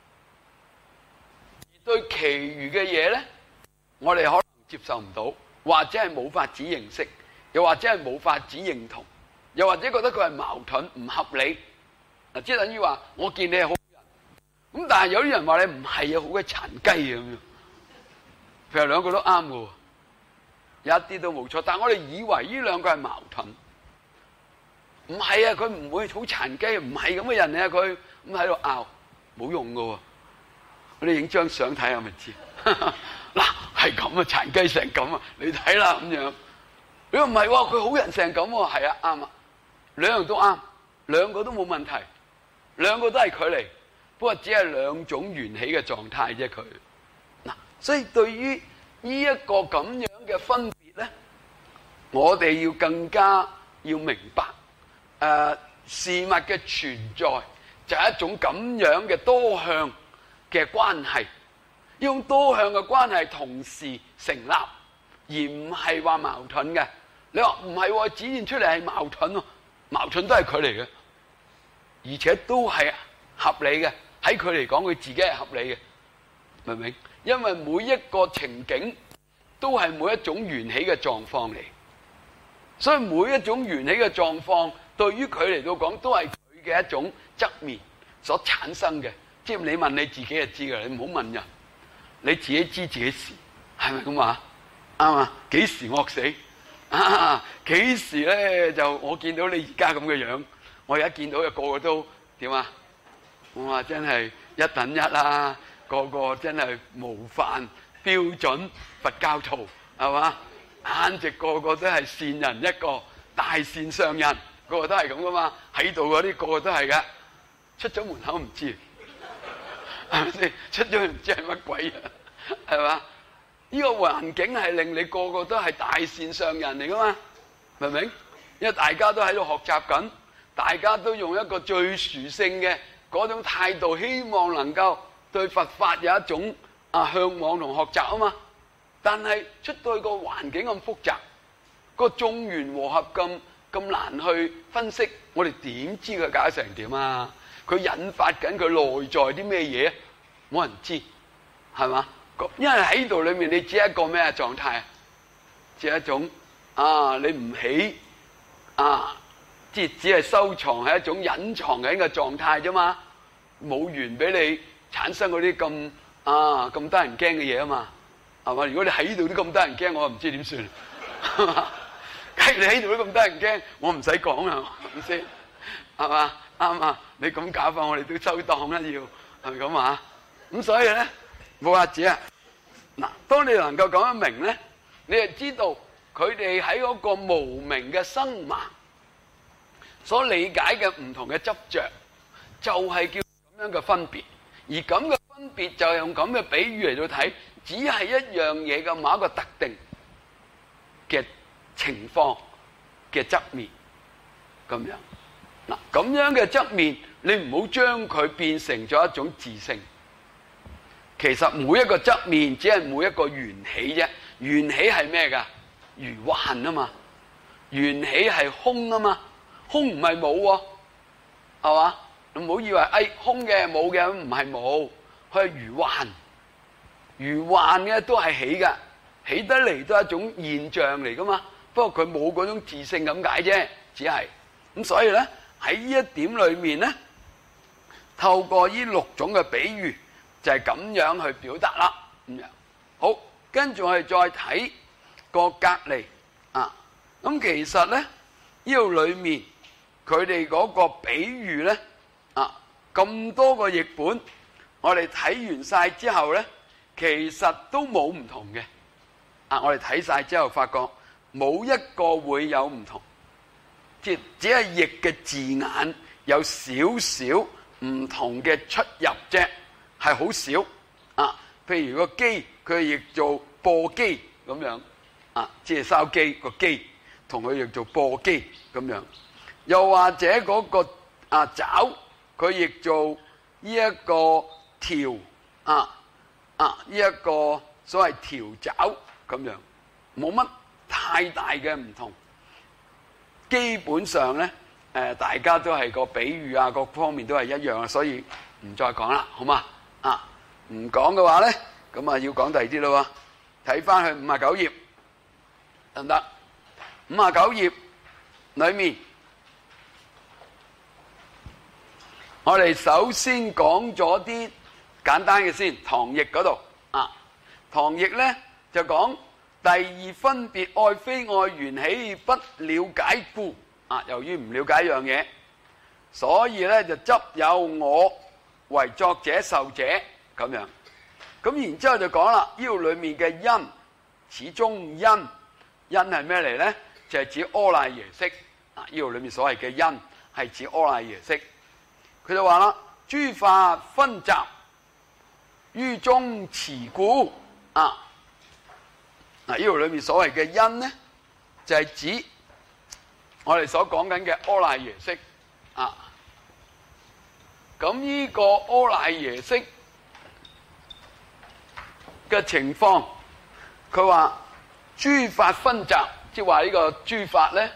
而對其餘嘅嘢咧，我哋可能接受唔到，或者係冇法子認識，又或者係冇法子認同，又或者覺得佢係矛盾唔合理。嗱，即係等於話我見你係好人，咁但係有啲人話你唔係啊，好鬼殘雞咁樣。其實兩個都啱嘅，有一啲都冇錯，但係我哋以為呢兩個係矛盾。唔係啊，佢唔會好殘雞，唔係咁嘅人嚟啊，佢咁喺度拗，冇用嘅喎。我哋影張相睇下咪知。嗱，係咁啊，殘雞成咁啊，你睇啦咁樣。 你話唔係喎，佢好人成咁喎，係啊，啱啊，兩樣都啱，兩個都冇問題，兩個都係佢嚟，不過只係兩種緣起嘅狀態啫。佢嗱，所以對於呢一個咁樣嘅分別咧，我哋要更加要明白，誒、呃、事物嘅存在就係一種咁樣嘅多向嘅關係，呢種多向嘅關係同時成立，而唔係話矛盾嘅。你話唔係喎，展現出嚟係矛盾喎，矛盾都係佢嚟嘅，而且都係合理嘅。喺佢嚟講，佢自己係合理嘅，明唔明？因為每一個情景都係每一種緣起嘅狀況嚟，所以每一種緣起嘅狀況對於佢嚟到講都係佢嘅一種側面所產生嘅。即係你問你自己就知㗎，你唔好問人，你自己知自己事，係咪咁話？啱啊！幾時惡死？啊！幾時咧就我見到你而家咁嘅樣，我而家見到嘅個個都點啊？我話真係一等一啦，個個真係模範標準佛教徒係嘛？簡直個個都係善人一個，大善上人，個個都係咁噶嘛？喺度嗰啲個個都係嘅，出咗門口唔知，係咪先？出咗唔知係乜鬼啊？係嘛？呢個環境係令你個個都係大善上人嚟噶嘛？明唔明？因為大家都喺度學習緊，大家都用一個最殊勝嘅嗰種態度，希望能夠對佛法有一種啊向往同學習啊嘛。但係出到去個環境咁複雜，個眾緣和合咁咁難去分析，我哋點知佢搞成點啊？佢引發緊佢內在啲咩嘢？冇人知，係嘛？因為喺度裏面，你只係一個咩狀態？只係一種啊，你唔起啊，即係只係收藏係一種隱藏緊嘅狀態啫嘛，冇緣俾你產生嗰啲咁啊咁得人驚嘅嘢啊嘛，係嘛？如果你喺度都咁得人驚，我唔知點算。你喺度都咁得人驚，我唔使講啊，係咪先？係嘛？啱啊！你咁搞法，我哋都收檔啦，要係咪咁啊？咁所以咧，冇法子啊！嗱，當你能夠咁樣明咧，你就知道佢哋喺嗰個無明嘅生盲所理解嘅唔同嘅執着，就係叫咁樣嘅分別。而咁嘅分別就係用咁嘅比喻嚟到睇，只係一樣嘢嘅某一個特定嘅情況嘅側面咁樣。嗱，咁樣嘅側面，你唔好將佢變成咗一種自性。其實每一個側面只係每一個緣起啫，緣起係咩噶？如幻啊嘛，緣起係空啊嘛，空唔係冇喎，係嘛？你唔好以為誒空嘅冇嘅，唔係冇，佢係如幻，如幻嘅都係起噶，起得嚟都係一種現象嚟噶嘛。不過佢冇嗰種自性咁解啫，只係咁。所以咧喺呢一點裏面咧，透過呢六種嘅比喻。就係咁樣去表達啦，咁樣好。跟住我哋再睇個隔離啊。咁其實咧呢度裏面佢哋嗰個比喻咧啊，咁多個譯本，我哋睇完晒之後咧，其實都冇唔同嘅啊。我哋睇晒之後發覺冇一個會有唔同，即係只係譯嘅字眼有少少唔同嘅出入啫。係好少啊！譬如個機，佢譯做播機咁樣啊，即係燒機個機，同佢譯做播機咁樣。又或者嗰個啊爪，佢譯做呢一個條啊啊呢一個所謂條爪咁樣，冇乜太大嘅唔同。基本上咧，誒大家都係個比喻啊，各方面都係一樣啊，所以唔再講啦，好嘛？啊，唔講嘅話咧，咁啊要講第二啲咯喎。睇翻去五十九頁得唔得？五十九頁裏面，我哋首先講咗啲簡單嘅先。唐譯嗰度啊，唐譯咧就講第二分別愛非愛緣起不了解故啊，由於唔了解一樣嘢，所以咧就執有我為作者受者咁樣，咁然之後就講啦，呢度裏面嘅因，始終因，因係咩嚟咧？ 就係指阿賴耶識啊！呢度裏面所謂嘅因係指阿賴耶識。佢就話啦：諸法分集，於中持故啊！嗱，呢度裏面所謂嘅因呢，就係指我哋所講緊嘅阿賴耶識啊。咁呢個阿賴耶識嘅情況，佢話諸法分集，即係話呢個諸法咧，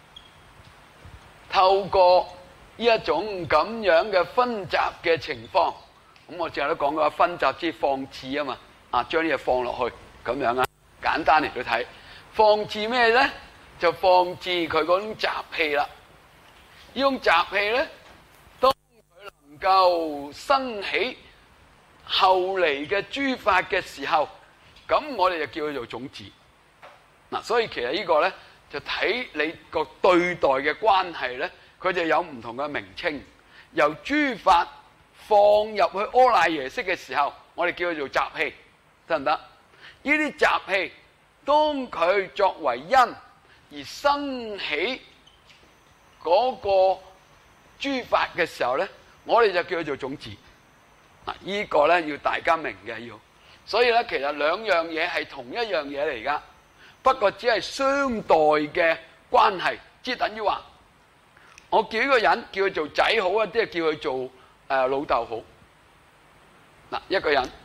透過呢一種咁樣嘅分集嘅情況，咁我淨係都講過分集即係放置啊嘛，啊將呢嘢放落去咁樣啊，簡單嚟到睇，放置咩咧？就放置佢嗰種習氣啦。呢種習氣咧，當佢能夠生起後嚟嘅諸法嘅時候，咁我哋就叫佢做種子。嗱，所以其實呢個咧就睇你個對待嘅關係咧，佢就有唔同嘅名稱。由諸法放入去阿賴耶識嘅時候，我哋叫佢做習氣，得唔得？呢啲習氣當佢作為因而生起嗰個諸法嘅時候咧，我哋就叫佢做種子。嗱，呢個咧要大家明嘅要。所以咧，其實兩樣嘢係同一樣嘢嚟噶，不過只係相待嘅關係，即係等於話，我叫一個人叫佢做仔好啊，即係叫佢做誒、呃、老豆好。嗱，一個人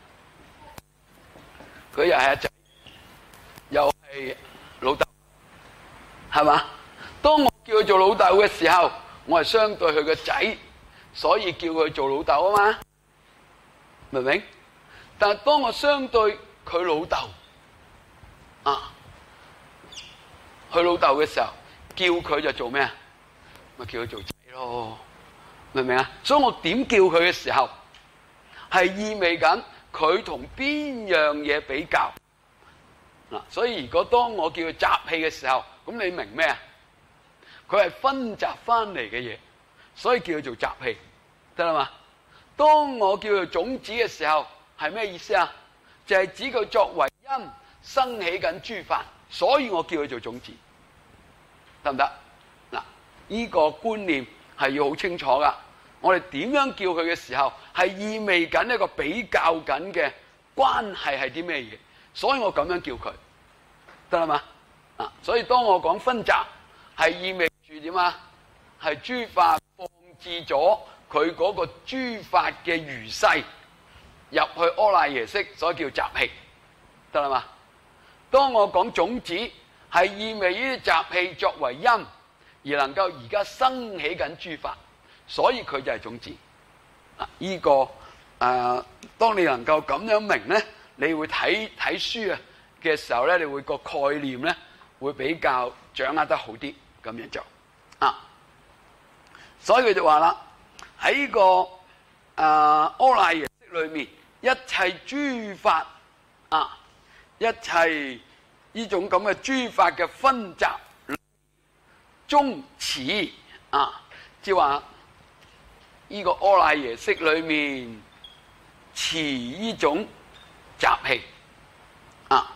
佢又係阿仔，又係老豆，係嘛？當我叫佢做老豆嘅時候，我係相對佢個仔，所以叫佢做老豆啊嘛，明唔明？但係當我相對佢老豆啊，佢老豆嘅時候，叫佢就做咩啊？咪叫佢做仔咯，明唔明啊？所以我點叫佢嘅時候，係意味緊佢同邊樣嘢比較嗱。所以如果當我叫佢習氣嘅時候，咁你明咩啊？佢係分集翻嚟嘅嘢，所以叫佢做習氣，得啦嘛？當我叫佢種子嘅時候，係咩意思啊？就係指佢作為因生起緊諸法，所以我叫佢做種子，得唔得？嗱，呢個觀念係要好清楚噶。我哋點樣叫佢嘅時候，係意味緊一個比較緊嘅關係係啲咩嘢，所以我咁樣叫佢，得啦嘛？啊，所以當我講分集，係意味住點啊？係諸法放置咗佢嗰個諸法嘅餘勢入去阿賴耶識，所以叫習氣，得啦嘛？當我講種子，係意味呢啲習氣作為因，而能夠而家生起緊諸法，所以佢就係種子。啊，呢、這個誒、呃，當你能夠咁樣明咧，你會睇睇書啊嘅時候咧，你會個概念咧會比較掌握得好啲，咁樣做啊。所以佢就話啦，喺呢、這個誒、呃、阿賴耶識裏面，一切諸法啊，一切呢種咁嘅諸法嘅分集中持啊，即係話呢個阿賴耶識裏面持呢種習氣啊，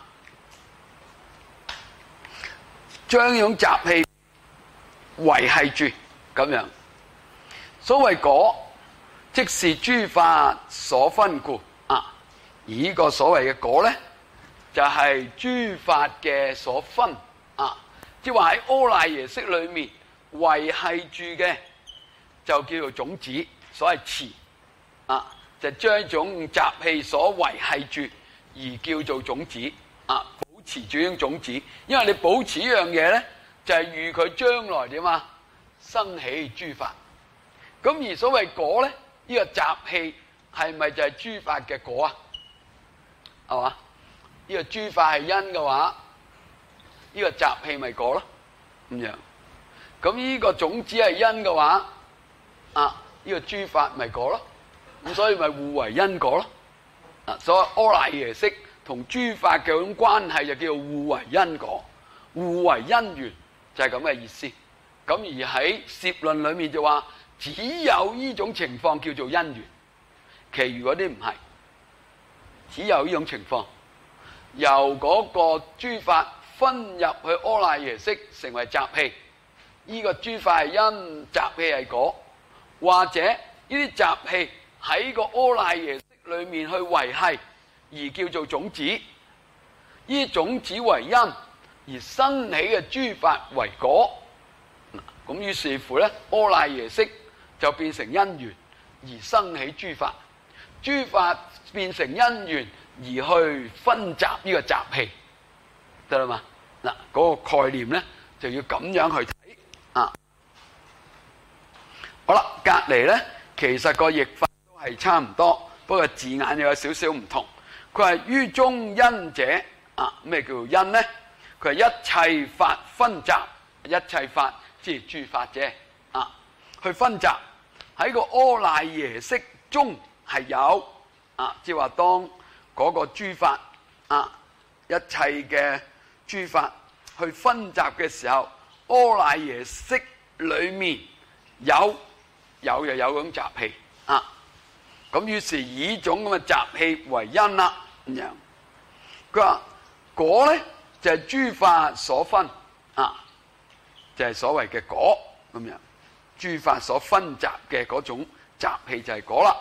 將呢種習氣維繫住咁樣。所謂果，即是諸法所分故啊。而呢個所謂嘅果咧，就係、是、諸法嘅所分啊。即係話喺阿賴耶識裏面維繫住嘅，就叫做種子，所謂持啊，就將一種習氣所維繫住而叫做種子啊，保持住呢種種子。因為你保持呢樣嘢咧，就係預佢將來點啊，生起諸法。咁而所謂果咧，呢、這個習氣係咪就係諸法嘅果啊？係嘛？呢、這個諸法係因嘅話，呢、這個習氣咪果咯，咁樣。咁呢個種子係因嘅話，啊，呢、這個諸法咪果咯。咁所以咪互為因果咯。啊，所以阿賴耶識同諸法嘅嗰種關係就叫做互為因果，互為因緣，就係咁嘅意思。咁而喺攝論裏面就話，只有呢種情況叫做因緣，其餘嗰啲唔係。只有呢種情況，由嗰個諸法分入去阿賴耶識成為習氣，呢、這個諸法係因，習氣係果，或者呢啲習氣喺個阿賴耶識裏面去維繫，而叫做種子。呢種子為因，而生起嘅諸法為果。咁於是乎咧，阿賴耶識就變成因緣，而生起諸法。諸法變成因緣，而去分集呢個習氣，得啦嘛？嗱，嗰個概念咧就要咁樣去睇啊。好啦，隔籬咧，其實個譯法都係差唔多，不過字眼又有少少唔同。佢係於中因者啊，咩叫做因咧？佢係一切法分集，一切法即係諸法啫啊，去分集喺個阿賴耶識中係有啊，即係話當嗰個諸法啊，一切嘅諸法去分集嘅時候，阿賴耶識裏面有有又有種習氣啊，咁於是以呢種咁嘅習氣為因啦咁樣。佢話果咧就係、是、諸法所分啊，就係、是、所謂嘅果咁樣，諸法所分集嘅嗰種習氣就係果啦。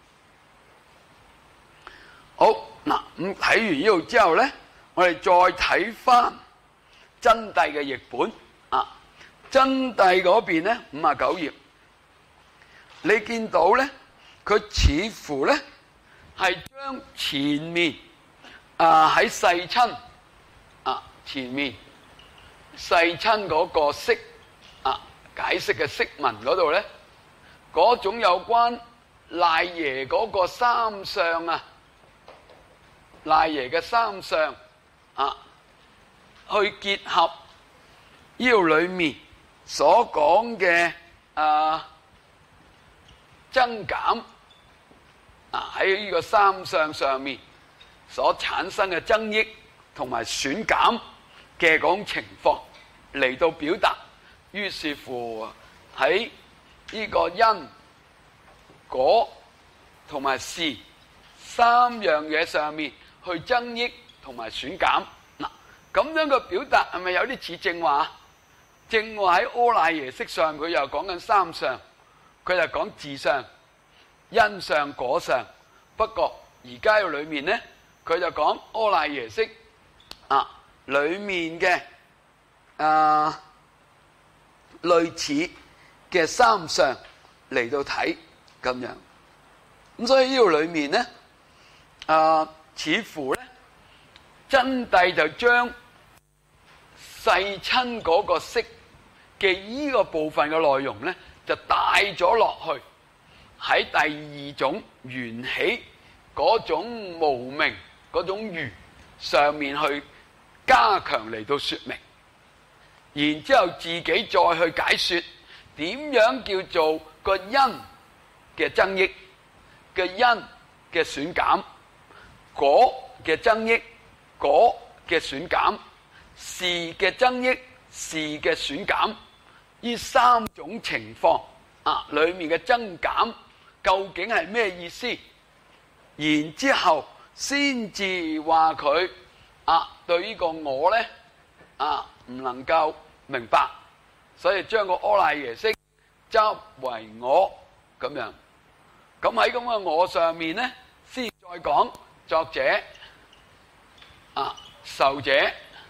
好嗱，咁睇完呢度之後咧，我哋再睇翻真諦嘅譯本啊。真諦嗰邊咧五十九頁，你見到咧，佢似乎咧係將前面啊喺世親啊前面世親嗰個釋啊解釋嘅釋文嗰度咧，嗰種有關賴耶嗰個三相啊。賴耶嘅三相啊，去結合呢度裏面所講嘅啊增減啊，喺呢個三相上面所產生嘅增益同埋損減嘅嗰種情況嚟到表達，於是乎喺呢個因果同埋事三樣嘢上面去增益同埋損減。嗱，咁樣嘅表達係咪有啲似正話？正話喺阿賴耶識上，佢又講緊三相，佢就講自相、因相、果相。不過而家嘅裏面咧，佢就講阿賴耶識啊，裏面嘅啊類似嘅三相嚟到睇咁樣。咁所以呢度裏面咧，啊。似乎咧，真諦就將世親嗰個識嘅依個部分嘅內容咧，就帶咗落去喺第二種緣起嗰種無明嗰種愚上面去加強嚟到說明，然之後自己再去解說點樣叫做個因嘅增益嘅因嘅損減。果嘅增益，果嘅損減，事嘅增益，事嘅損減，呢三種情況啊，裏面嘅增減究竟係咩意思？然之後先至話佢啊，對呢個我咧啊唔能夠明白，所以將個阿賴耶識執為我咁樣。咁喺咁嘅我上面咧，先再講。作者啊，受者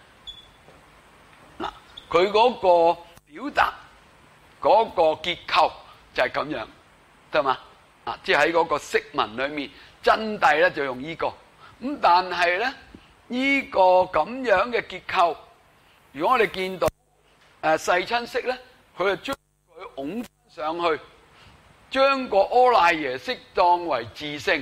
嗱，佢嗰個表達嗰個結構就係咁樣，得嘛？啊，即係喺嗰個釋文裏面，真諦咧就用呢個。咁但係咧，呢個咁樣嘅結構，如果我哋見到誒世親識咧，佢就將佢拱翻上去，將個阿賴耶識當為自性。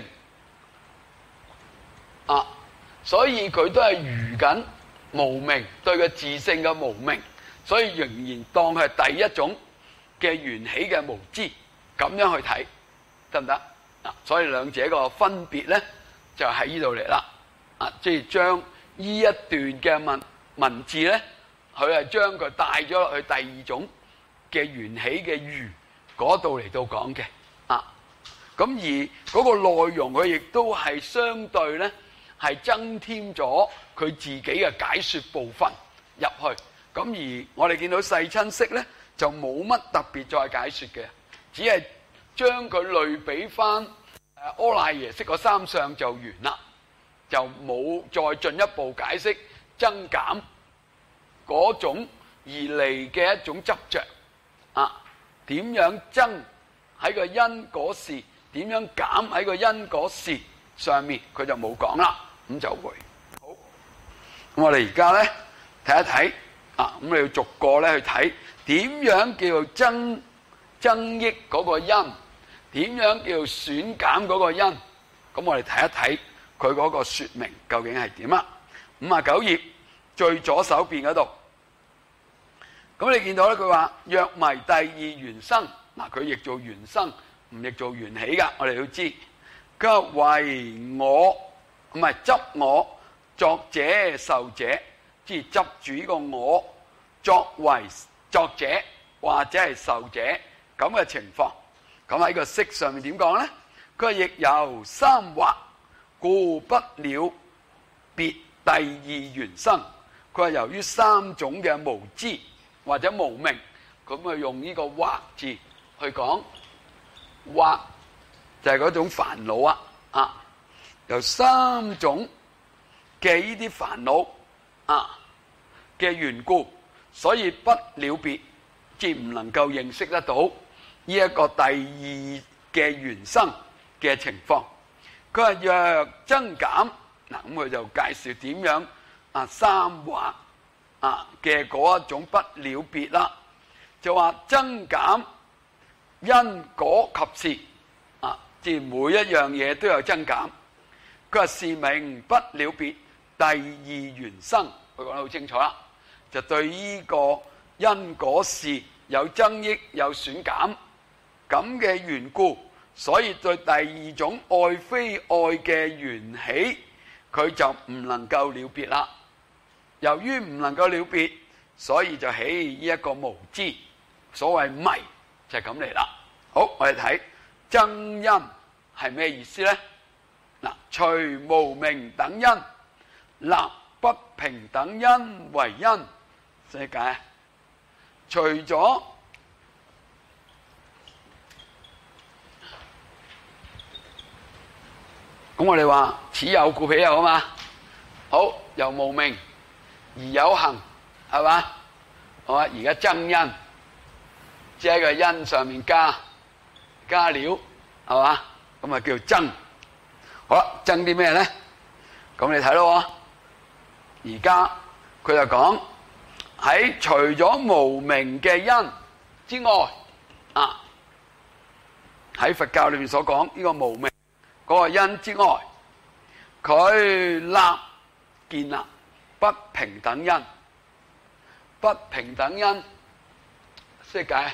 啊，所以佢都係愚緊無明對佢自性嘅無明，所以仍然當佢係第一種嘅緣起嘅無知，咁樣去睇得唔得？啊，所以兩者個分別咧就喺呢度嚟啦。啊，即係將呢一段嘅文文字咧，佢係將佢帶咗落去第二種嘅緣起嘅愚嗰度嚟到講嘅。啊，咁而嗰個內容佢亦都係相對咧。係增添咗佢自己嘅解說部分， 入去。咁而我哋見到世親式咧，就冇乜特別再解說嘅，只係將佢類比翻誒阿賴耶識嗰三相就完啦，就冇再進一步解釋增減嗰種而嚟嘅一種執着啊，點樣增喺個因果事，點樣減喺個因果事上面，佢就冇講啦，咁就會好。咁我哋而家咧睇一睇啊，咁你要逐個咧去睇點樣叫做增增益嗰個因，點樣叫做損減嗰個因。咁我哋睇一睇佢嗰個說明究竟係點啊？五十九頁最左手邊嗰度，咁你見到咧佢話若迷第二緣生，嗱佢譯做緣生，唔譯做緣起噶，我哋要知。佢話為我唔係執我作者受者，即係執住呢個我作為作者或者係受者咁嘅情況。咁喺個釋上面點講咧？佢話亦由三惑，故不了別第二緣生。佢話由於三種嘅無知或者無明，咁佢用呢個惑字去講，惑就係嗰種煩惱啊！啊，由三種嘅呢啲煩惱啊嘅緣故，所以不了別，即唔能夠認識得到呢一個第二嘅緣生嘅情況。佢話若增減，嗱咁佢就介紹點樣啊三惑啊嘅嗰一種不了別啦，就話增減因果及事啊，即係每一樣嘢都有增減。佢話是名不了別第二緣生，佢講得好清楚啦，就對呢個因果事有增益有損減咁嘅緣故，所以對第二種愛非愛嘅緣起，佢就唔能夠了別啦。由於唔能夠了別，所以就起呢一個無知，所謂迷就係咁嚟啦。好，我哋睇增因係咩意思咧？嗱，除無明等因，立不平等因為因，點解？除咗咁，我哋話此有故彼有啊嘛。好，由無明而有行，係嘛？好啊，而家增因，即係喺個因上面加加料，係嘛？咁啊叫增。好啦，增啲咩咧？咁你睇咯，而家佢就講喺除咗無明嘅因之外，啊喺佛教裏面所講呢個無明嗰個因之外，佢立建立不平等因。不平等因識解？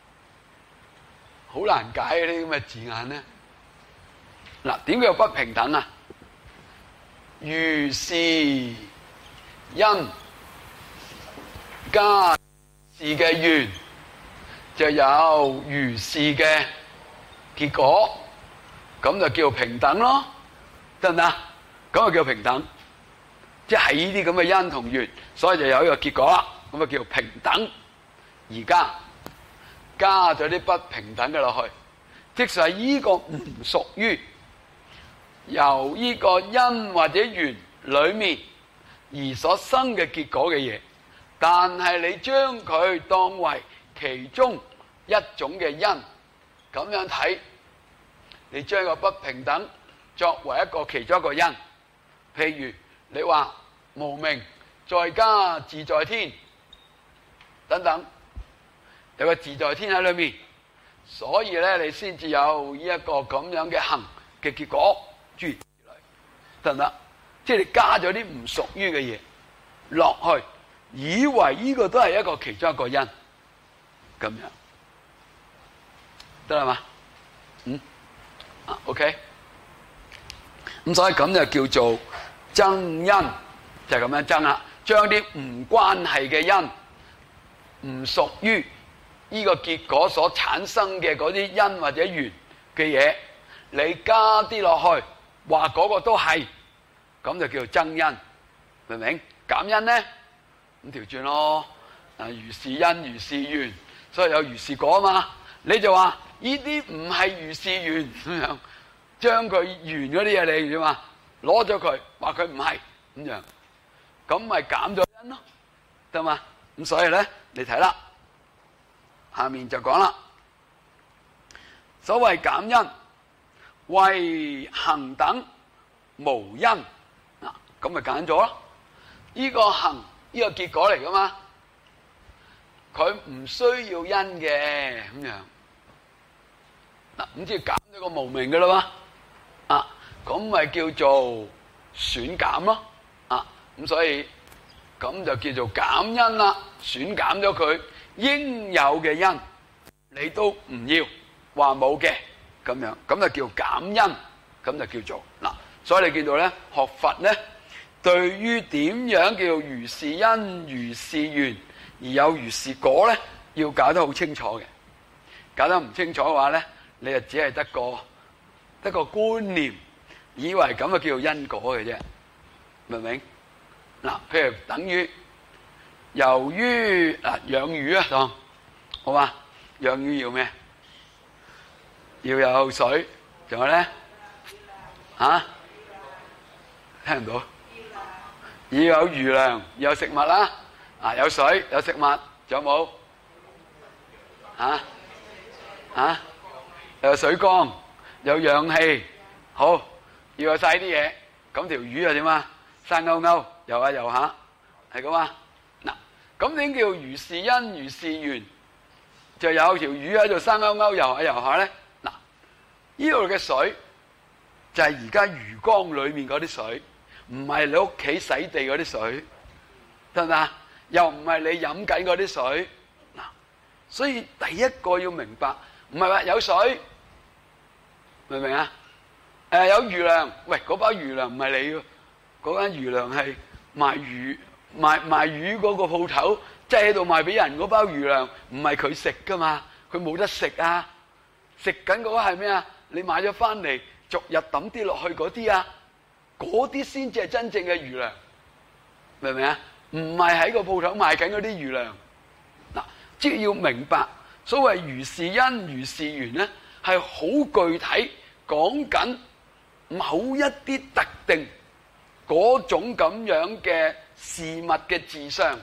好難解嘅呢啲咁嘅字眼咧。嗱，點叫不平等啊？如是因加是嘅緣，就有如是嘅結果，咁就叫平等咯，得唔得？咁就叫平等，即係呢啲咁嘅因同緣，所以就有一個結果啦，咁就叫平等。而家加咗啲不平等嘅落去，即係呢個唔屬於由呢個因或者緣裏面而所生嘅結果嘅嘢，但係你將佢當為其中一種嘅因，咁樣睇，你將個不平等作為一個其中一個因。譬如你話無明再加自在天等等，有個自在天喺裏面，所以咧你先至有呢一個咁樣嘅行嘅結果。諸如此類，得唔得？即係你加咗啲唔屬於嘅嘢落去，以為呢個都係一個其中一個因，咁樣得啦嘛？嗯啊 ，OK。咁所以咁就叫做增因，就係咁樣增啦。將啲唔關係嘅因，唔屬於呢個結果所產生嘅嗰啲因或者緣嘅嘢，你加啲落去。話嗰個都係，咁就叫做增因，明唔明？減因咧， 咁調轉咯。啊，如是因如是緣，所以有如是果啊嘛。你就話呢啲唔係如是緣咁樣，將佢緣嗰啲嘢嚟啫嘛，攞咗佢，話佢唔係咁樣，咁咪減咗因咯，得嘛？咁所以咧，你睇啦，下面就講啦，所謂減因，為行等無因，嗱，咁咪揀咗咯。呢個行呢個結果嚟噶嘛，佢唔需要因嘅咁樣，嗱，咁即係減咗個無明噶啦嘛，啊，咁咪叫做損減咯，啊，咁所以咁就叫做減因啦，損減咗佢應有嘅因，你都唔要，話冇嘅咁樣，咁就叫減因，咁就叫做嗱，所以你見到咧，學佛咧，對於點樣叫如是因如是緣而有如是果咧，要搞得好清楚嘅，搞得唔清楚嘅話咧，你就只係得個得個觀念，以為咁就叫做因果嘅啫，明唔明？嗱，譬如等於由於嗱養魚啊，當好嘛？養魚要咩？要有水，仲有咧嚇？聽唔到？要有魚糧，要有食物啦。啊，有水，有食物，仲有冇？嚇嚇？有水缸，有氧氣，好，要有晒啲嘢。咁條魚係點啊？生勾勾，游下游下，係咁啊！嗱，咁點叫如是因如是緣？就有條魚喺度生勾勾，游下游下咧。嗱，呢度嘅水就係而家魚缸裏面嗰啲水，唔係你屋企洗地嗰啲水，得唔得？又唔係你飲緊嗰啲水。嗱，所以第一個要明白，唔係話有水，明唔明啊？誒，有魚糧，喂，嗰包魚糧唔係你嘅。嗰間魚糧係賣魚賣賣魚嗰個鋪頭，即係喺度賣俾人嗰包魚糧，唔係佢食噶嘛，佢冇得食啊！食緊嗰個係咩啊？你買咗翻嚟，逐日抌啲落去嗰啲啊，嗰啲先至係真正嘅魚糧，明唔明啊？唔係喺個鋪頭賣緊嗰啲魚糧。嗱，即係要明白，所謂如是因如是緣咧，係好具體講緊某一啲特定嗰種咁樣嘅事物嘅自相，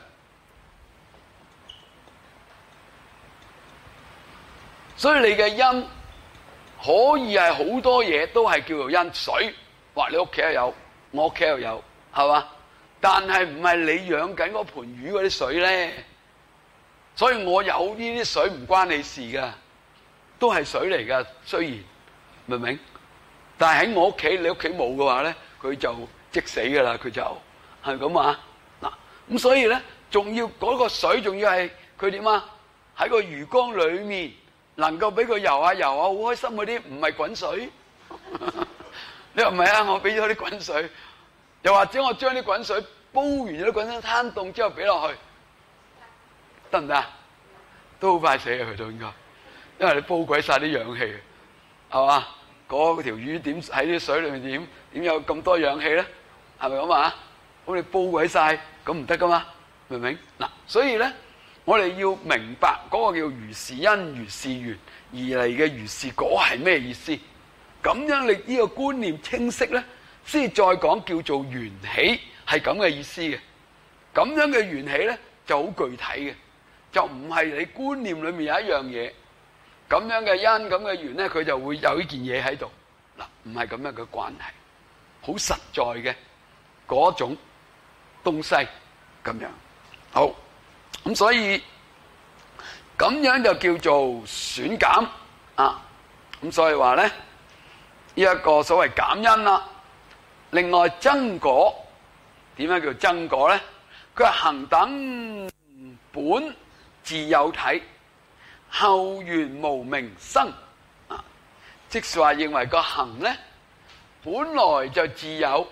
所以你嘅因可以係好多嘢都係叫做因。水，話你屋企又有，我屋企又有，係嘛？但係唔係你養緊嗰盆魚嗰啲水咧，所以我有呢啲水唔關你事噶，都係水嚟噶，雖然明唔明？但係喺我屋企，你屋企冇嘅話咧，佢就即死噶啦，佢就係咁啊！嗱，咁所以咧，仲要嗰個水，仲要係佢點啊？喺個魚缸裏面，能夠俾佢游下游下，好開心嗰啲，唔係滾水。你話唔係啊？我俾咗啲滾水，又或者我將啲滾水煲完咗啲滾水攤凍之後俾落去，得唔得啊？都好快死啊！佢都應該，因為你煲鬼晒啲氧氣，係嘛？嗰條魚點喺啲水裏面點點有咁多氧氣咧？係咪咁啊？咁你煲鬼晒，咁唔得噶嘛？明唔明？嗱，所以咧，我哋要明白嗰個叫如是因如是緣而嚟嘅如是果係咩意思？咁樣你呢個觀念清晰咧，先再講叫做緣起係咁嘅意思嘅。咁樣嘅緣起咧就好具體嘅，就唔係你觀念裏面有一樣嘢。咁樣嘅因咁嘅緣咧，佢就會有呢件嘢喺度。嗱，唔係咁樣嘅關係，好實在嘅嗰種東西咁樣。好，咁所以咁樣就叫做損減啊。咁所以話咧，呢一個所謂減因啦。另外增果，點樣叫增果咧？佢係行等本自有體，後緣無明生啊，即是話認為個行咧本來就自有，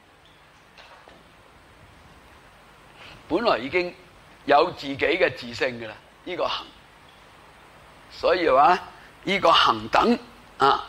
本來已經有自己嘅自性嘅啦，呢個行。所以話呢個行等啊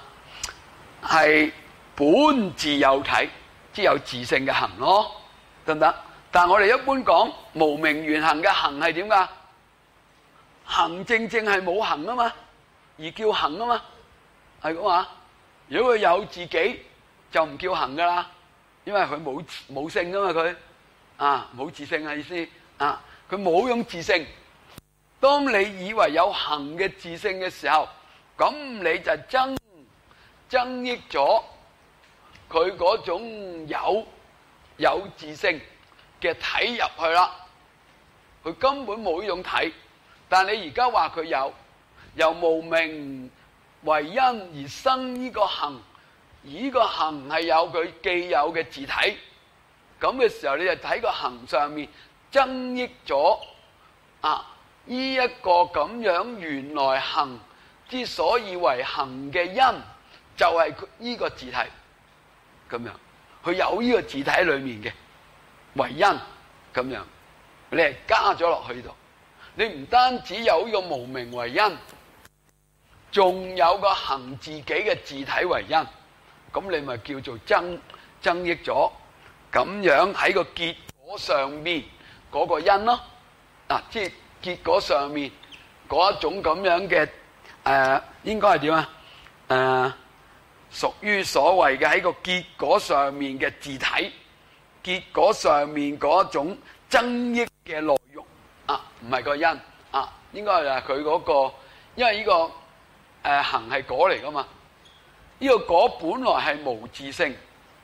係本自有體，即有自性嘅行咯，得唔得？ 但係我哋一般講無名緣行嘅行係點㗎？行正正係冇行啊嘛，而叫行啊嘛，係咁話。如果佢有自己，就唔叫行㗎啦，因為佢冇冇性㗎嘛，佢啊冇自性嘅意思啊，佢冇種自性。當你以為有行嘅自性嘅時候，咁你就增增益咗佢嗰種有有自性嘅體入去啦。佢根本冇呢種體，但你而家話佢有，由無明為因而生呢個行，而呢個行係有佢既有嘅自體，咁嘅時候你就睇個行上面增益咗啊！呢一個咁樣原來行之所以為行嘅因，就係呢個自體咁樣，佢有呢個自體裏面嘅為因咁樣，你係加咗落去度，你唔單止有呢個無明為因，仲有個行自己嘅自體為因，咁你咪叫做增增益咗，咁樣喺個結果上面嗰個因咯，啊，即係結果上面嗰一種咁樣嘅誒、呃，應該係點啊？誒、呃，屬於所謂嘅喺個結果上面嘅自體，結果上面嗰一種增益嘅內容啊，唔係個因啊，應該係佢嗰個，因為呢、這個誒、呃、行係果嚟噶嘛，呢、這個果本來係無自性，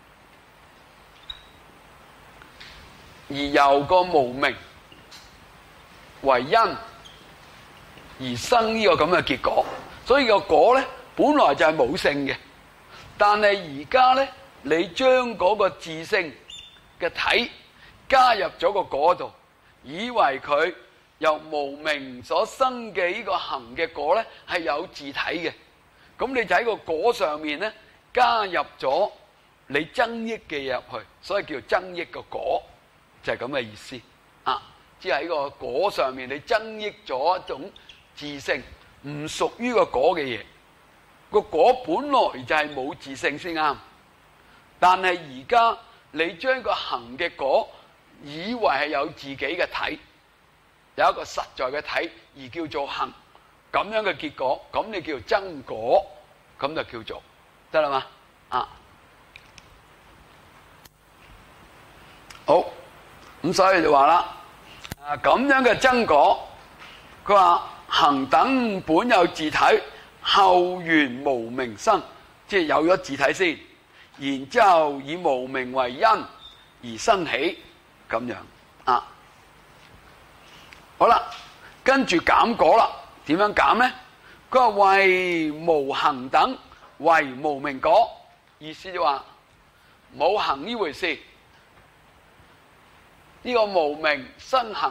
而由個無明為因而生呢個咁嘅結果，所以個果咧本來就係冇性嘅，但係而家咧你將嗰個自性嘅體加入咗個果度，以為佢由無明所生嘅呢個行嘅果咧係有自體嘅，咁你就喺個果上面咧加入咗你增益嘅嘢入去，所以叫增益個果，就係咁嘅意思啊！即係喺個果上面，你增益咗一種自性，唔屬於個果嘅嘢。個果本來就係冇自性先啱，但係而家你將個行嘅果以為係有自己嘅體，有一個實在嘅體，而叫做行，咁樣嘅結果，咁你叫做增果，咁就叫做得啦嘛啊！好，咁所以就話啦。啊，咁樣嘅增果，佢話行等本有自體，後緣無明生，即係有咗自體先，然之後以無明為因而生起，咁樣啊。好啦，跟住減果啦，點樣減呢？佢話為無行等為無明果，意思就話冇行呢回事。呢個無明生行，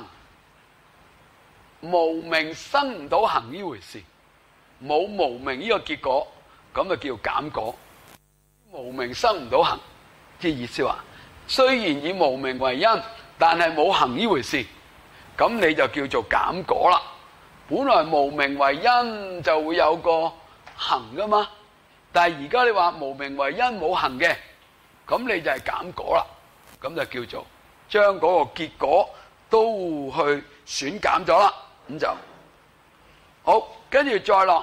無明生唔到行呢回事，冇無明呢個結果，咁就叫減果。無明生唔到行，即係意思話，雖然以無明為因，但係冇行呢回事，咁你就叫做減果啦。本來無明為因就會有個行噶嘛，但係而家你話無明為因冇行嘅，咁你就係減果啦，咁就叫做將嗰個結果都去損減咗啦，咁就好。跟住再落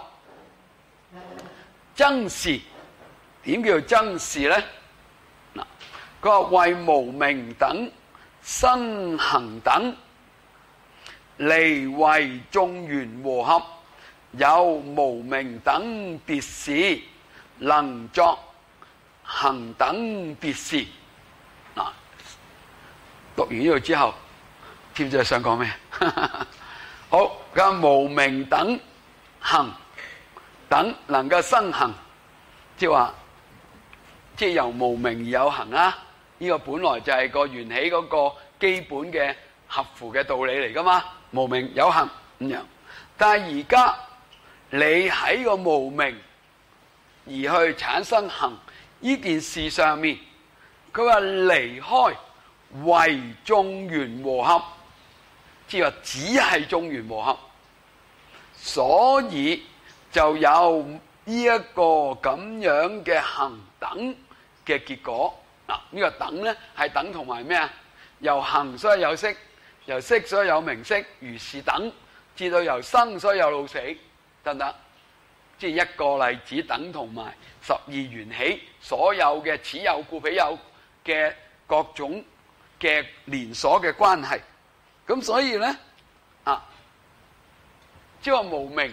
增事，點叫做增事咧？嗱，佢話為無明等生行等，離為眾緣和合，有無明等別事，能作行等別事。嗱，讀完呢度之後，知唔知佢想講咩？好，咁無明等行等能夠生行，即係話，即係由無明而有行啊！呢個本來就係個緣起嗰個基本嘅合乎嘅道理嚟噶嘛，無明有行咁樣。但係而家你喺個無明而去產生行呢件事上面，佢話離開為眾緣和合，即係話只係眾緣和合，所以就有呢一個咁樣嘅行等嘅結果。嗱，呢個等咧係等同埋咩啊？ 由行所以有識，由識所以有名色，如是等，至到由生所以有老死，得唔得？即係一個例子，等同埋十二緣起所有嘅此有故彼有嘅各種嘅連鎖嘅關係。咁所以咧啊，即係話無明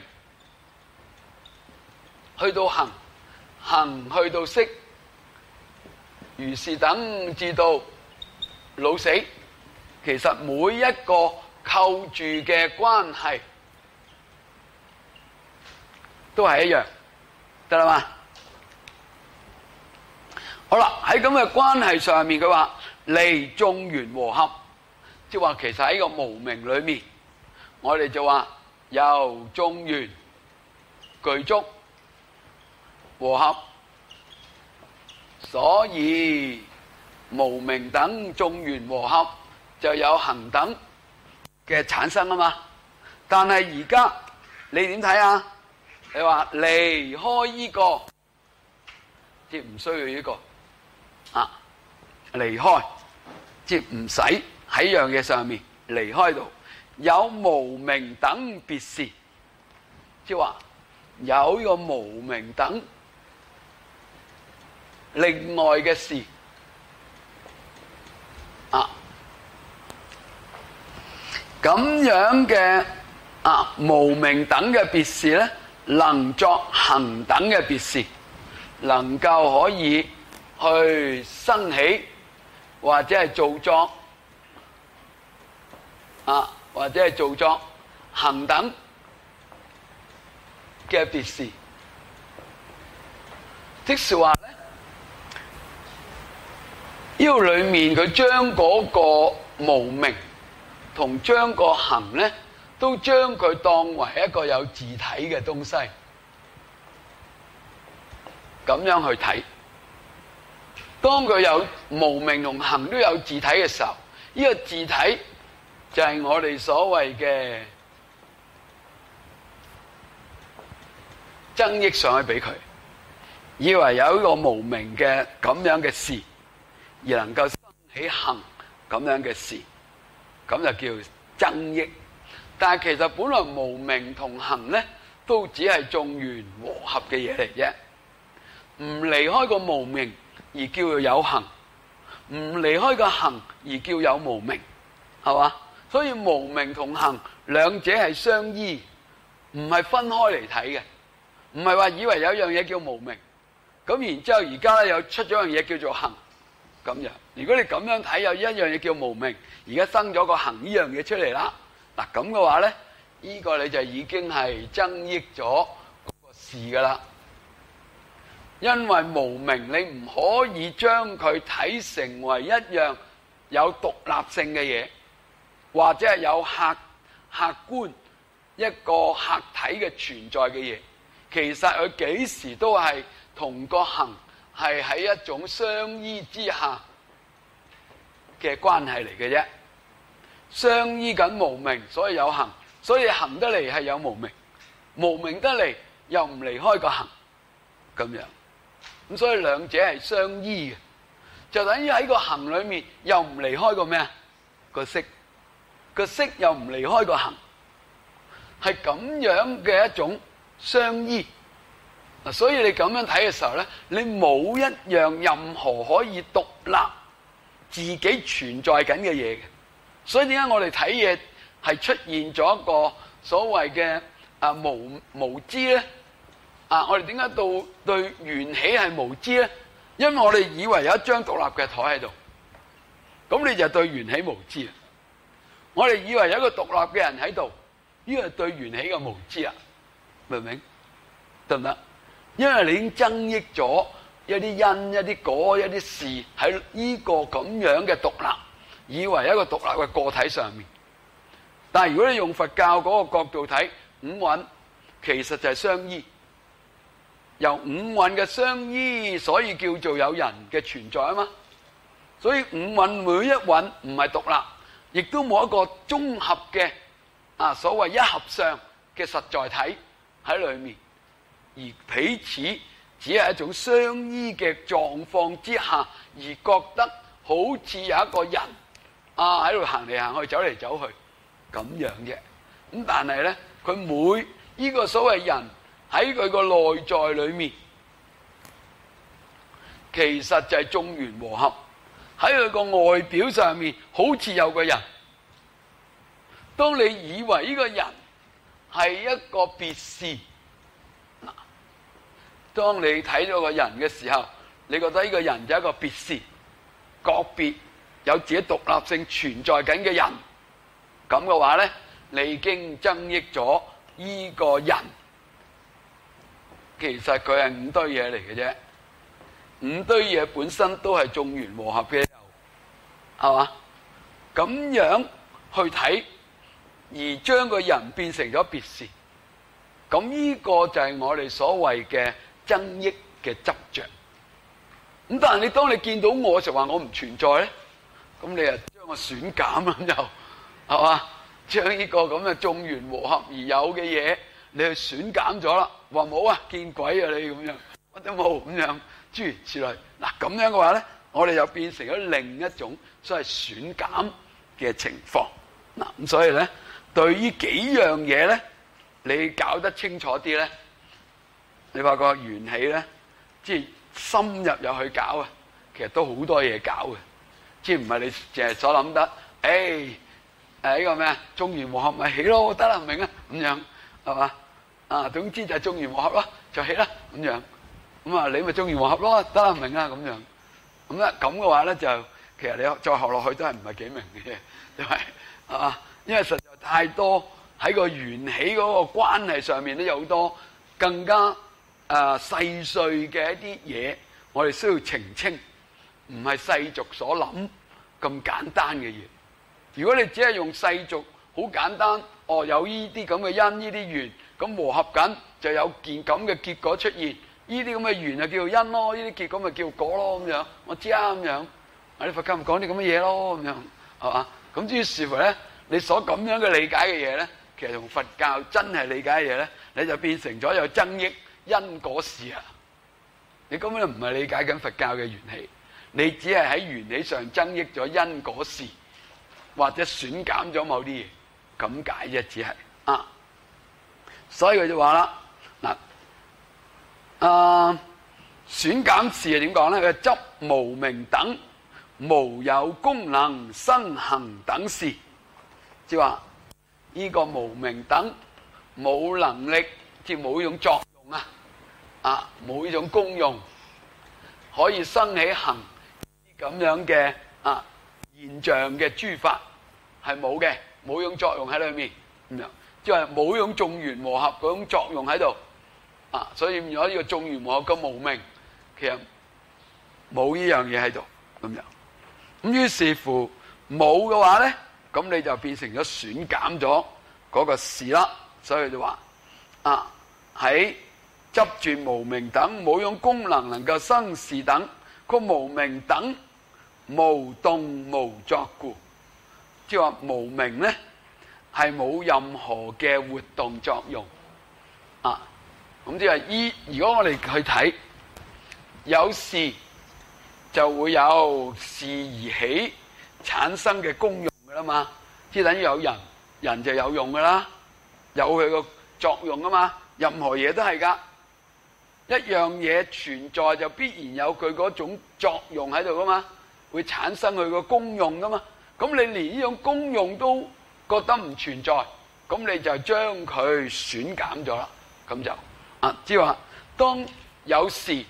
去到行，行去到識，如是等至到老死，其實每一個扣住嘅關係都係一樣，得啦嘛？好啦，喺咁嘅關係上面，佢話離眾緣和合，即係話其實喺個無明裏面，我哋就話由眾緣具足和合，所以無明等眾緣和合就有行等嘅產生啊嘛。但係而家你點睇啊？你話離開呢個，即係唔需要呢個啊，離開，即係唔使喺樣嘢上面離開到有無明等別事，即係話有呢個無明等另外嘅事啊，咁樣嘅啊無明等嘅別事咧，能作行等嘅別事，能夠可以去生起或者係造作啊，或者係造作行等嘅別事，即是話咧，呢個裏面佢將嗰個無明同將個行咧，都將佢當為一個有自體嘅東西，咁樣去睇。當佢有無明同行都有自體嘅時候，呢個自體就係我哋所謂嘅增益上去俾佢，以為有一個無明嘅咁樣嘅事，而能夠生起行咁樣嘅事，咁就叫增益。但係其實本來無明同行咧，都只係眾緣和合嘅嘢嚟啫，唔離開個無明而叫做有行，唔離開個行而叫有無明，係嘛？所以無明同行兩者係相依，唔係分開嚟睇嘅，唔係話以為有一樣嘢叫無明，咁然之後而家咧又出咗樣嘢叫做行咁樣。如果你咁樣睇，有一樣嘢叫無明，而家生咗個行呢樣嘢出嚟啦。嗱咁嘅話咧，呢個你就已經係增益咗嗰個事噶啦。因為無明你唔可以將佢睇成為一樣有獨立性嘅嘢，或者係有客客觀一個客體嘅存在嘅嘢。其實佢幾時都係同個行係喺一種相依之下嘅關係嚟嘅啫。相依緊無明，所以有行，所以行得嚟係有無明，無明得嚟又唔離開個行，咁樣，咁所以兩者係相依嘅，就等於喺個行裏面又唔離開個咩啊？個識，個識又唔離開個行，係咁樣嘅一種相依。嗱，所以你咁樣睇嘅時候咧，你冇一樣任何可以獨立自己存在緊嘅嘢嘅。所以點解我哋睇嘢係出現咗一個所謂嘅啊無無知咧？啊，我哋點解到對緣起係無知咧？因為我哋以為有一張獨立嘅台喺度，咁你就對緣起無知啊！我哋以為有一個獨立嘅人喺度，呢個係對緣起嘅無知啊！明唔明？得唔得？因為你已經增益咗一啲因、一啲果、一啲事喺呢個咁樣嘅獨立。以為一個獨立嘅個體上面，但係如果你用佛教嗰個角度睇，五蘊其實就係相依，由五蘊嘅相依，所以叫做有人嘅存在啊嘛。所以五蘊每一蘊唔係獨立，亦都冇一個綜合嘅啊所謂一合相嘅實在體喺裏面，而彼此只係一種相依嘅狀況之下，而覺得好似有一個人。 啊喺度行嚟行去，走嚟走去咁樣啫。咁但係咧，佢每呢個所謂人喺佢個內在裏面，其實就係眾緣和合。喺佢個外表上面，好似有個人。當你以為呢個人係一個別事，嗱，當你睇到個人嘅時候，你覺得呢個人就係一個別事，個別有自己獨立性存在緊嘅人，咁嘅話咧，你已經增益咗呢個人。其實佢係五堆嘢嚟嘅啫。五堆嘢本身都係眾緣和合嘅，係嘛？咁樣去睇，而將個人變成咗別事，咁呢個就係我哋所謂嘅增益嘅執着。咁但係你當你見到我就話我唔存在咧，咁你啊將我損減咁就係嘛？將呢個咁嘅眾緣和合而有嘅嘢，你去損減咗啦，話冇啊，見鬼啊你咁樣，乜都冇咁樣。諸如此類，嗱咁樣嘅話咧，我哋又變成咗另一種所謂損減嘅情況。嗱咁所以咧，對於幾樣嘢咧，你搞得清楚啲咧，你發覺緣起咧，即係深入入去搞啊，其實都好多嘢搞嘅，即係唔係你淨係所諗得，誒誒呢個咩啊，眾緣和合咪起咯，得啦，明啊咁樣係嘛？啊總之就係眾緣和合咯，就起啦咁樣。咁啊，你咪眾緣和合咯，得啦，明啊咁樣。咁咧咁嘅話咧，就其實你再學落去都係唔係幾明嘅，因為啊，因為實在太多喺個緣起嗰個關係上面都有好多更加誒細碎嘅一啲嘢，我哋需要澄清，唔係世俗所諗咁簡單嘅嘢。如果你只係用世俗好簡單，哦有呢啲咁嘅因，呢啲緣，咁和合緊就有件咁嘅結果出現。呢啲咁嘅緣就叫做因咯，呢啲結果咪叫果咯咁樣。我知啊咁樣，我哋佛教咪講啲咁嘅嘢咯咁樣，係嘛？咁於是乎咧，你所咁樣嘅理解嘅嘢咧，其實同佛教真係理解嘅嘢咧，你就變成咗有增益因果事啊！你根本就唔係理解緊佛教嘅緣起，你只係喺緣起上增益咗因果事，或者損減咗某啲嘢，咁解啫，只係啊。所以佢就話啦，嗱。啊，損減事係點講咧？佢執無明等無有功能生行等事，即係話呢個無明等冇能力，即係冇呢種作用啊，啊冇呢種功用，可以生起行咁樣嘅啊現象嘅諸法係冇嘅，冇呢種作用喺裏面咁樣，即係冇呢種眾緣和合嗰種作用喺度。啊，所以如果呢個眾緣和合咁無明，其實冇呢樣嘢喺度咁樣。咁於是乎冇嘅話咧，咁你就變成咗損減咗嗰個事啦。所以就話啊，喺執住無明等冇種功能能夠生事等，個無明等無動無作故，即係話無明咧係冇任何嘅活動作用啊。咁即係依，如果我哋去睇，有事就會有事而起產生嘅功用噶啦嘛，即係等於有人，人就有用噶啦，有佢個作用啊嘛，任何嘢都係噶，一樣嘢存在就必然有佢嗰種作用喺度噶嘛，會產生佢個功用噶嘛，咁你連呢種功用都覺得唔存在，咁你就將佢損減咗啦，咁就。啊，即係話，當有事，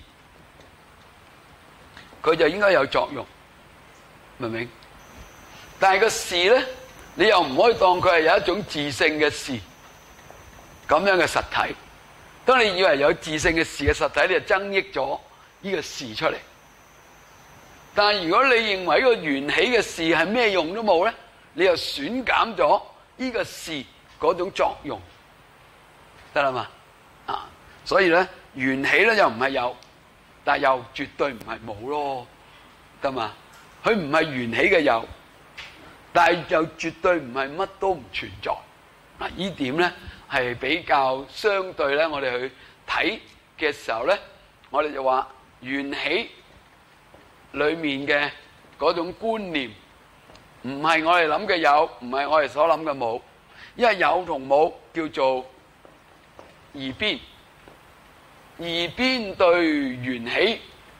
佢就應該有作用，明唔明？但係個事咧，你又唔可以當佢係有一種自性嘅事，咁樣嘅實體。當你以為有自性嘅事嘅實體，你就增益咗呢個事出嚟。但係如果你認為呢個緣起嘅事係咩用都冇咧，你又損減咗呢個事嗰種作用，得啦嘛？啊！所以咧，緣起咧又唔係有，但係又絕對唔係冇咯，得嘛？佢唔係緣起嘅有，但係又絕對唔係乜都唔存在。嗱，呢點咧係比較相對咧，我哋去睇嘅時候咧，我哋就話緣起裏面嘅嗰種觀念唔係我哋諗嘅有，唔係我哋所諗嘅冇。因為有同冇叫做二邊，二邊對緣起，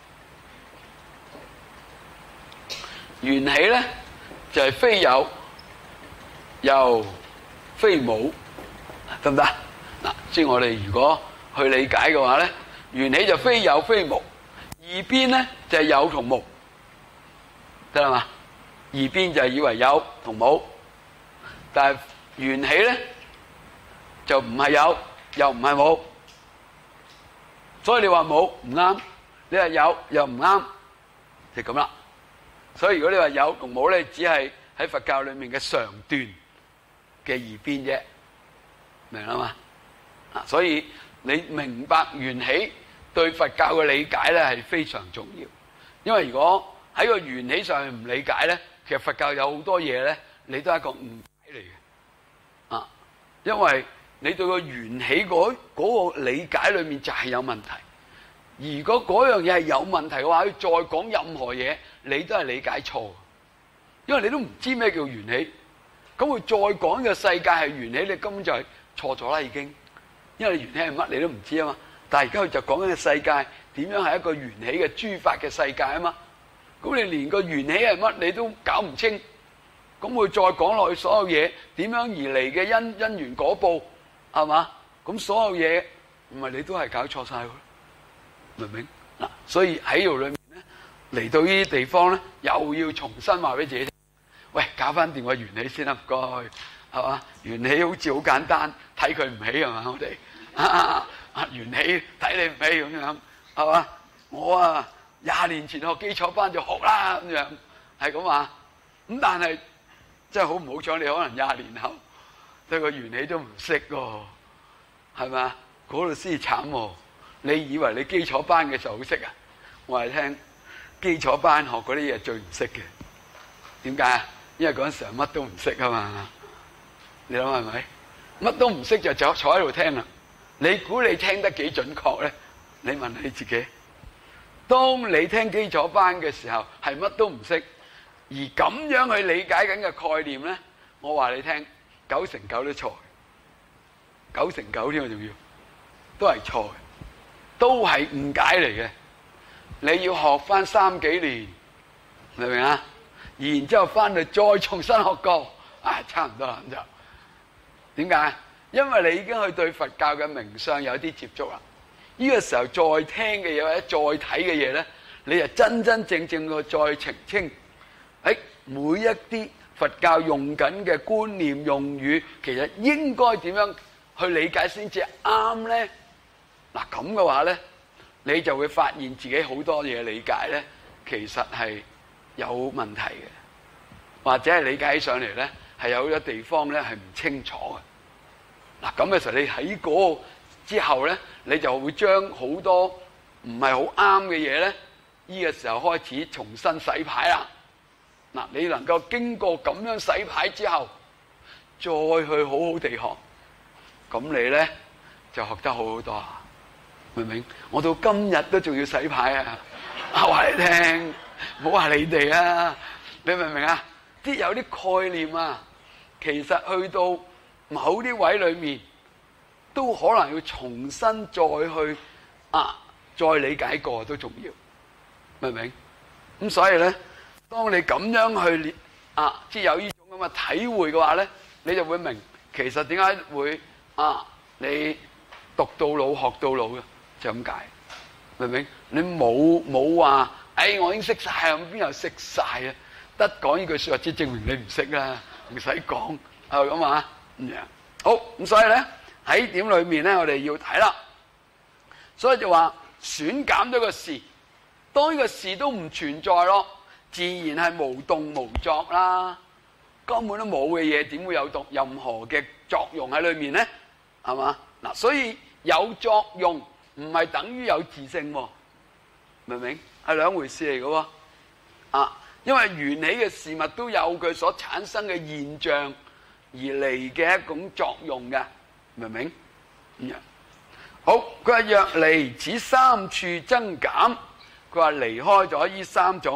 緣起咧就係、是、非有又非冇，得唔得？嗱，即係我哋如果去理解嘅話咧，緣起就非有非無，二邊咧就係、是、有同無，得啦嘛？二邊就係以為有同冇，但係緣起咧就唔係有又唔係冇，所以你話冇唔啱，你話有又唔啱，就咁啦。所以如果你話有同冇咧，只係喺佛教裏面嘅常斷嘅二邊啫，明啦嘛？啊，所以你明白緣起對佛教嘅理解咧係非常重要，因為如果喺個緣起上唔理解咧，其實佛教有好多嘢咧，你都係一個誤解嚟嘅，啊，因為你對個緣起嗰嗰個理解裏面就係有問題。如果嗰樣嘢係有問題嘅話，佢再講任何嘢，你都係理解錯，因為你都唔知咩叫緣起。咁佢再講嘅世界係緣起，你根本就係錯咗啦已經，因為緣起係乜你都唔知啊嘛。但係而家佢就講緊嘅世界點樣係一個緣起嘅諸法嘅世界啊嘛。咁你連個緣起係乜你都搞唔清，咁佢再講落去所有嘢點樣而嚟嘅因因緣果報係嘛？咁所有嘢唔係你都係搞錯晒佢，明唔明？嗱，所以喺度裏面咧，嚟到呢啲地方咧，又要重新話俾自己聽，喂，搞翻掂個緣起先啦，唔該，係嘛？緣起好似好簡單，睇佢唔起係嘛？我哋啊啊緣起睇你唔起咁樣係嘛？我啊廿年前學基礎班就學啦咁樣，係咁啊。咁但係真係好唔好彩，你可能廿年後對個緣起都唔識喎，係咪啊？嗰度先慘喎！你以為你基礎班嘅時候好識啊？我係聽基礎班學嗰啲嘢最唔識嘅。點解啊？因為嗰陣時乜都唔識啊嘛。你諗係咪？乜都唔識就坐坐喺度聽啦。你估你聽得幾準確咧？你問你自己。當你聽基礎班嘅時候，係乜都唔識，而咁樣去理解緊嘅概念咧，我話你聽，九成九都錯，九成九添啊，仲要都係錯嘅，都係誤解嚟嘅。你要學翻三幾年，明唔明啊？然之後翻去再重新學過，啊，差唔多啦咁就。點解？因為你已經去對佛教嘅名相有啲接觸啦。呢個時候再聽嘅嘢或者再睇嘅嘢咧，你就真真正正嘅再澄清，喺每一啲佛教用緊嘅觀念用語，其實應該點樣去理解先至啱咧？嗱，咁嘅話咧，你就會發現自己好多嘢理解咧，其實係有問題嘅，或者係理解起上嚟咧係有啲地方咧係唔清楚嘅。嗱，咁嘅時候你喺嗰個之後咧，你就會將好多唔係好啱嘅嘢咧，呢個時候開始重新洗牌啦。嗱，你能夠經過咁樣洗牌之後，再去好好地學，咁你咧就學得好好多啊！明唔明？我到今日都仲要洗牌啊！話你聽，唔好話你哋啊！你明唔明啊？啲有啲概念啊，其實去到某啲位裏面，都可能要重新再去啊，再理解過都重要，明唔明？咁所以咧，當你咁樣去練啊，即係有呢種咁嘅體會嘅話咧，你就會明其實點解會啊，你讀到老學到老嘅，就咁解，明唔明？你冇冇話，誒我已經識晒，咁邊有識晒啊？得講呢句説話，即係證明你唔識啦，唔使講係咁啊咁樣。好，咁所以咧。喺點裏面咧，我哋要睇啦，所以就話選減咗個事，當呢個事都唔存在咯，自然係無動無作啦，根本都冇嘅嘢，點會有動任何嘅作用喺裏面咧？係嘛？嗱，所以有作用唔係等於有自性，明唔明？係兩回事嚟嘅喎，啊，因為緣起嘅事物都有佢所產生嘅現象而嚟嘅一種作用嘅。明唔明？咁樣好，佢話若離此三處增減，佢話離開咗呢三種，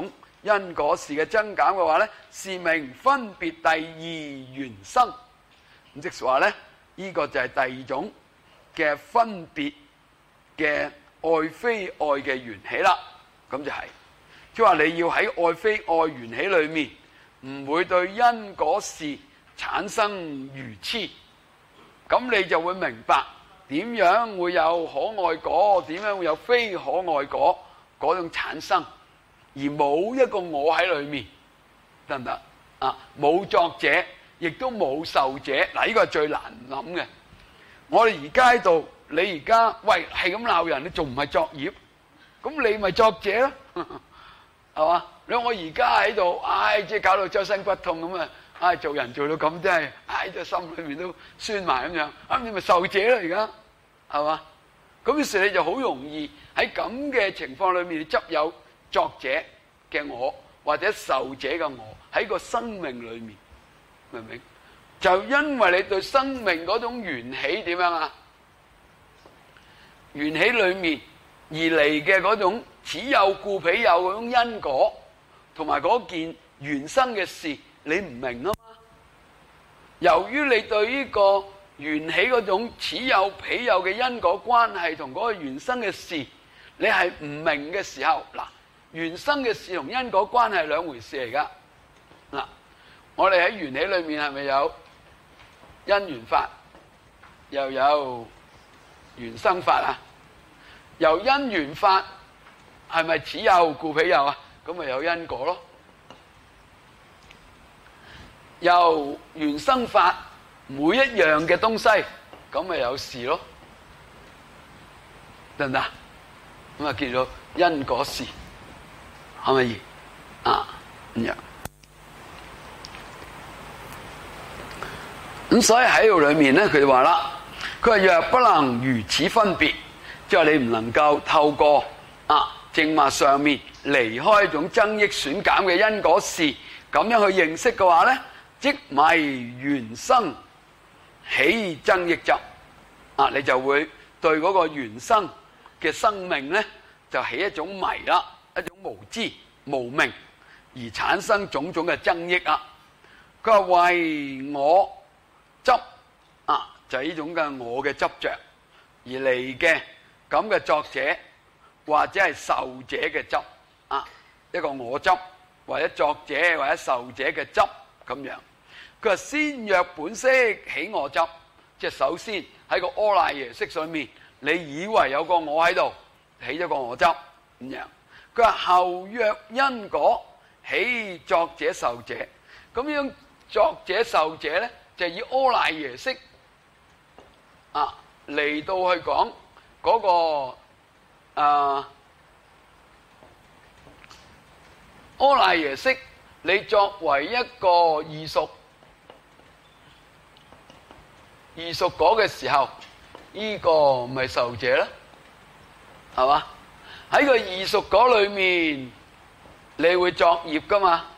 因果事嘅增減嘅話咧，是名分別第二緣生。咁即係話咧，呢個就係第二種嘅分別嘅愛非愛嘅緣起啦。咁就係即係話你要喺愛非愛緣起裏面，唔會對因果事產生愚痴，咁你就會明白點樣會有可愛果，點樣會有非可愛果嗰種產生，而冇一個我喺裏面，得唔得啊？冇作者，亦都冇受者。嗱，呢個係最難諗嘅。我哋而家喺度，你而家喂係咁鬧人，你仲唔係作業？咁你咪作者咯，係嘛？你話我而家喺度，唉，即係搞到周身骨痛咁啊！唉，做人做到咁真係，唉，隻心裏面都酸埋咁樣，咁你咪受者啦而家，係嘛？咁於是你就好容易喺咁嘅情況裏面執有作者嘅我或者受者嘅我喺個生命裏面，明唔明？就因為你對生命嗰種緣起點樣啊？緣起裏面而嚟嘅嗰種此有故彼有嗰種因果，同埋嗰件原生嘅事。你唔明啊嘛？由於你對呢個緣起嗰種此有彼有嘅因果關係同嗰個原生嘅事，你係唔明嘅時候，嗱，原生嘅事同因果關係係兩回事嚟噶。嗱，我哋喺緣起裏面係咪有因緣法，又有緣生法啊？由因緣法係咪此有故彼有啊？咁咪有因果咯。由緣生法每一樣嘅東西，咁咪有事咯，得唔得？咁啊叫做因果事，可唔可以？啊咁樣。咁所以喺度裏面咧，佢就話啦，佢話若不能如此分別，即係你唔能夠透過啊正話上面離開一種增益損減嘅因果事，咁樣去認識嘅話咧，即迷緣生起增益執，啊，你就會對嗰個緣生嘅生命咧，就起一種迷啦，一種無知無明，而產生種種嘅增益啊。佢話為我執啊，就係呢種嘅我嘅執着而嚟嘅咁嘅作者或者係受者嘅執啊，一個我執或者作者或者受者嘅執咁樣。佢話先若本色起我執，即係首先喺個阿賴耶識上面，你以為有個我喺度，起咗個我執咁樣。佢話後若因果起作者受者，咁樣作者受者咧，就以阿賴耶識啊嚟到去講嗰、那個啊阿賴耶識，你作為一個異熟。異熟果嘅時候，呢、這個咪受者啦，係嘛？喺個異熟果裏面，你會作業噶嘛？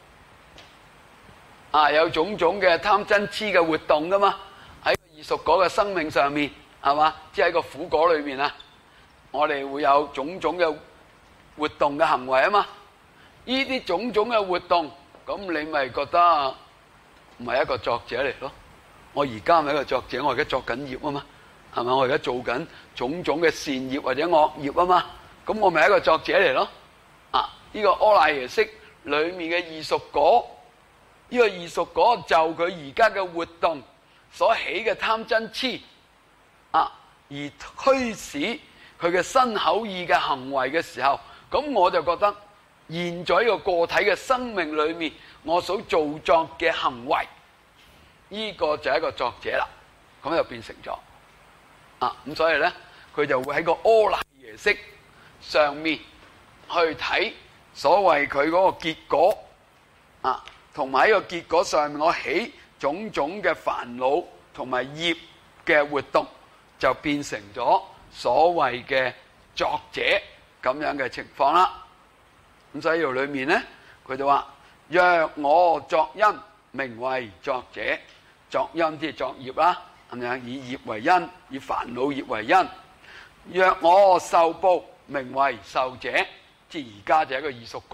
啊，有種種嘅貪嗔痴嘅活動噶嘛？喺個異熟果嘅生命上面，係嘛？即係喺個苦果裏面啊，我哋會有種種嘅活動嘅行為啊嘛。呢啲種種嘅活動，咁你咪覺得唔係一個作者嚟咯？我而家咪一個作者，我而家作緊業啊嘛，係咪？我而家做緊種種嘅善業或者惡業啊嘛，咁我咪一個作者嚟咯。啊，呢、這個阿賴耶識裏面嘅異熟果，呢、這個異熟果就佢而家嘅活動所起嘅貪嗔痴啊，而驅使佢嘅身口意嘅行為嘅時候，咁我就覺得現在呢個個體嘅生命裏面，我所做作嘅行為。呢個就係一個作者啦，咁就變成咗啊！咁所以咧，佢就會喺個阿賴耶識上面去睇所謂佢嗰個結果啊，同埋喺個結果上面，我起種種嘅煩惱同埋業嘅活動，就變成咗所謂嘅作者咁樣嘅情況啦。咁所以呢度裏面咧，佢就話：若我作因，名為作者。作因即係作業啦，係咪啊？以業為因，以煩惱業為因。若我受報，名為受者，即係而家就係一個異熟果，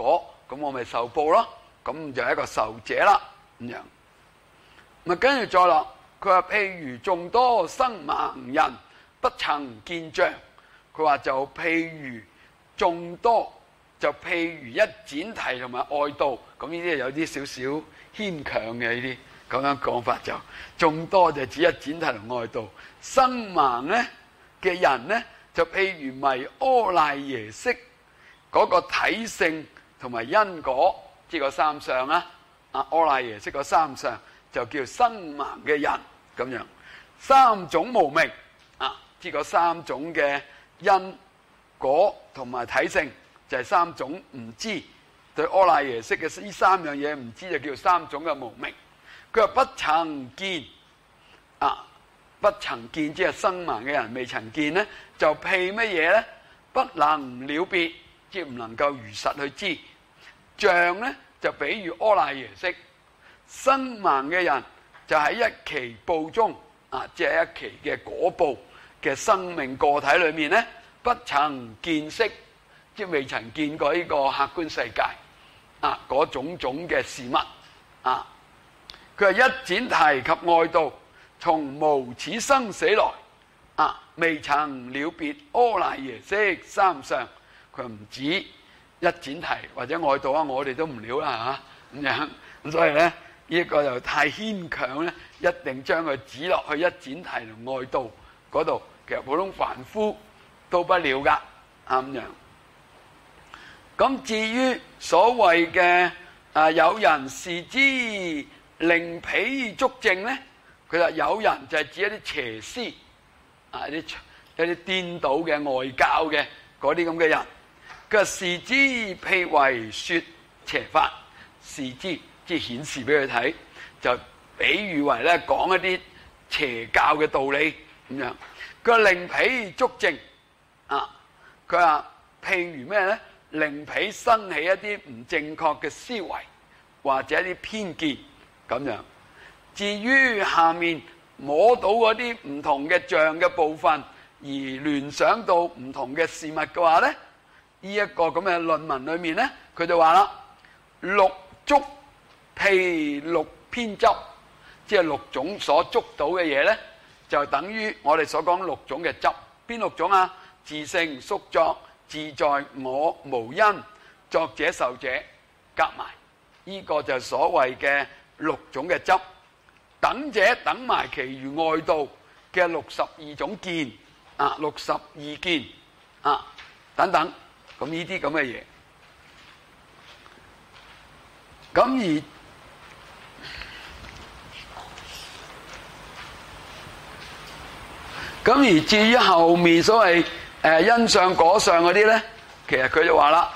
咁我咪受報咯，咁就係一個受者啦咁樣。咪跟住再落，佢話譬如眾多生盲人不曾見象，佢話就譬如眾多，就譬如一展提同埋外道，咁呢啲有啲少少牽強嘅呢啲咁樣講法，就眾多就指一展提同外道，生盲咧嘅人咧就譬如迷阿賴耶識嗰個體性同埋因果，即係個三相啦。啊，阿賴耶識個三相就叫生盲嘅人咁樣。三種無明啊，即係個三種嘅因果同埋體性，就係三種唔知。對阿賴耶識嘅呢三樣嘢唔知，就叫三種嘅無明。佢話不曾見啊，不曾見即係生盲嘅人未曾見咧，就譬乜嘢咧？不能了別，即係唔能夠如實去知。像咧就比如阿賴耶識，生盲嘅人就喺一期報中啊，即係一期嘅果報嘅生命個體裏面咧，不曾見識，即係未曾見過呢個客觀世界啊，嗰種種嘅事物啊。佢話一展提及外道，從無始生死來啊，未曾了別阿賴耶識三相。佢唔止一展提或者外道啊，我哋都唔了啦嚇咁樣。咁所以咧，呢一個又太牽強咧，一定將佢指落去一展提同外道嗰度。其實普通凡夫都不了噶咁樣。咁至於所謂嘅啊，有人視之令彼足證咧，佢話有人就係指一啲邪師啊，一啲一啲顛倒嘅外教嘅嗰啲咁嘅人。佢話視之譬為說邪法，視之即係顯示俾佢睇，就比喻為咧講一啲邪教嘅道理咁樣。佢話令彼足證啊，佢話譬如咩咧？令彼生起一啲唔正確嘅思維或者一啲偏見咁樣。至於下面摸到嗰啲唔同嘅像嘅部分，而聯想到唔同嘅事物嘅話咧，呢一個咁嘅論文裏面咧，佢就話啦：六觸譬六偏執，即係六種所捉到嘅嘢咧，就等於我哋所講六種嘅執。邊六種啊？自性、宿作、自在、我、無因、作者、受者，夾埋呢個就係所謂嘅六種嘅執。等者等埋其餘外道嘅六十二種見啊，六十二見啊等等，咁呢啲咁嘅嘢。咁而咁而至於後面所謂誒因相果相嗰啲咧，其實佢就話啦，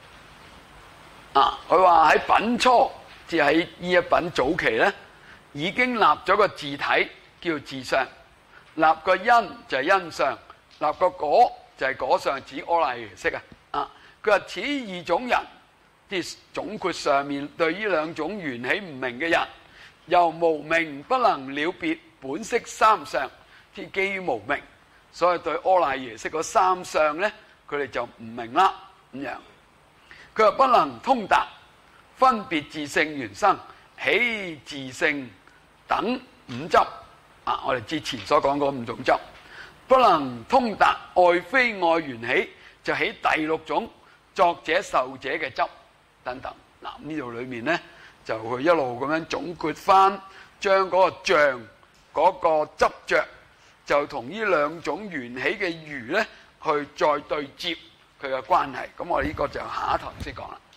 啊，佢話喺品初，即係喺呢一品早期咧，已經立咗個自體叫自相，立個因就係因相，立個果就係果相，指阿賴耶識啊。啊，佢話此二種人，即係總括上面對呢兩種緣起唔明嘅人，由無明不能了別本色三相，即係基於無明，所以對阿賴耶識嗰三相咧，佢哋就唔明啦咁樣。佢話不能通達分別自性緣生起自性等五執啊！我哋之前所講嗰五種執，不能通達愛非愛緣起，就起第六種作者受者嘅執等等。嗱，呢度裏面咧就佢一路咁樣總括翻，將嗰個像嗰個執着就同呢兩種緣起嘅餘咧去再對接佢嘅關係。咁我哋呢個就下一堂先講啦。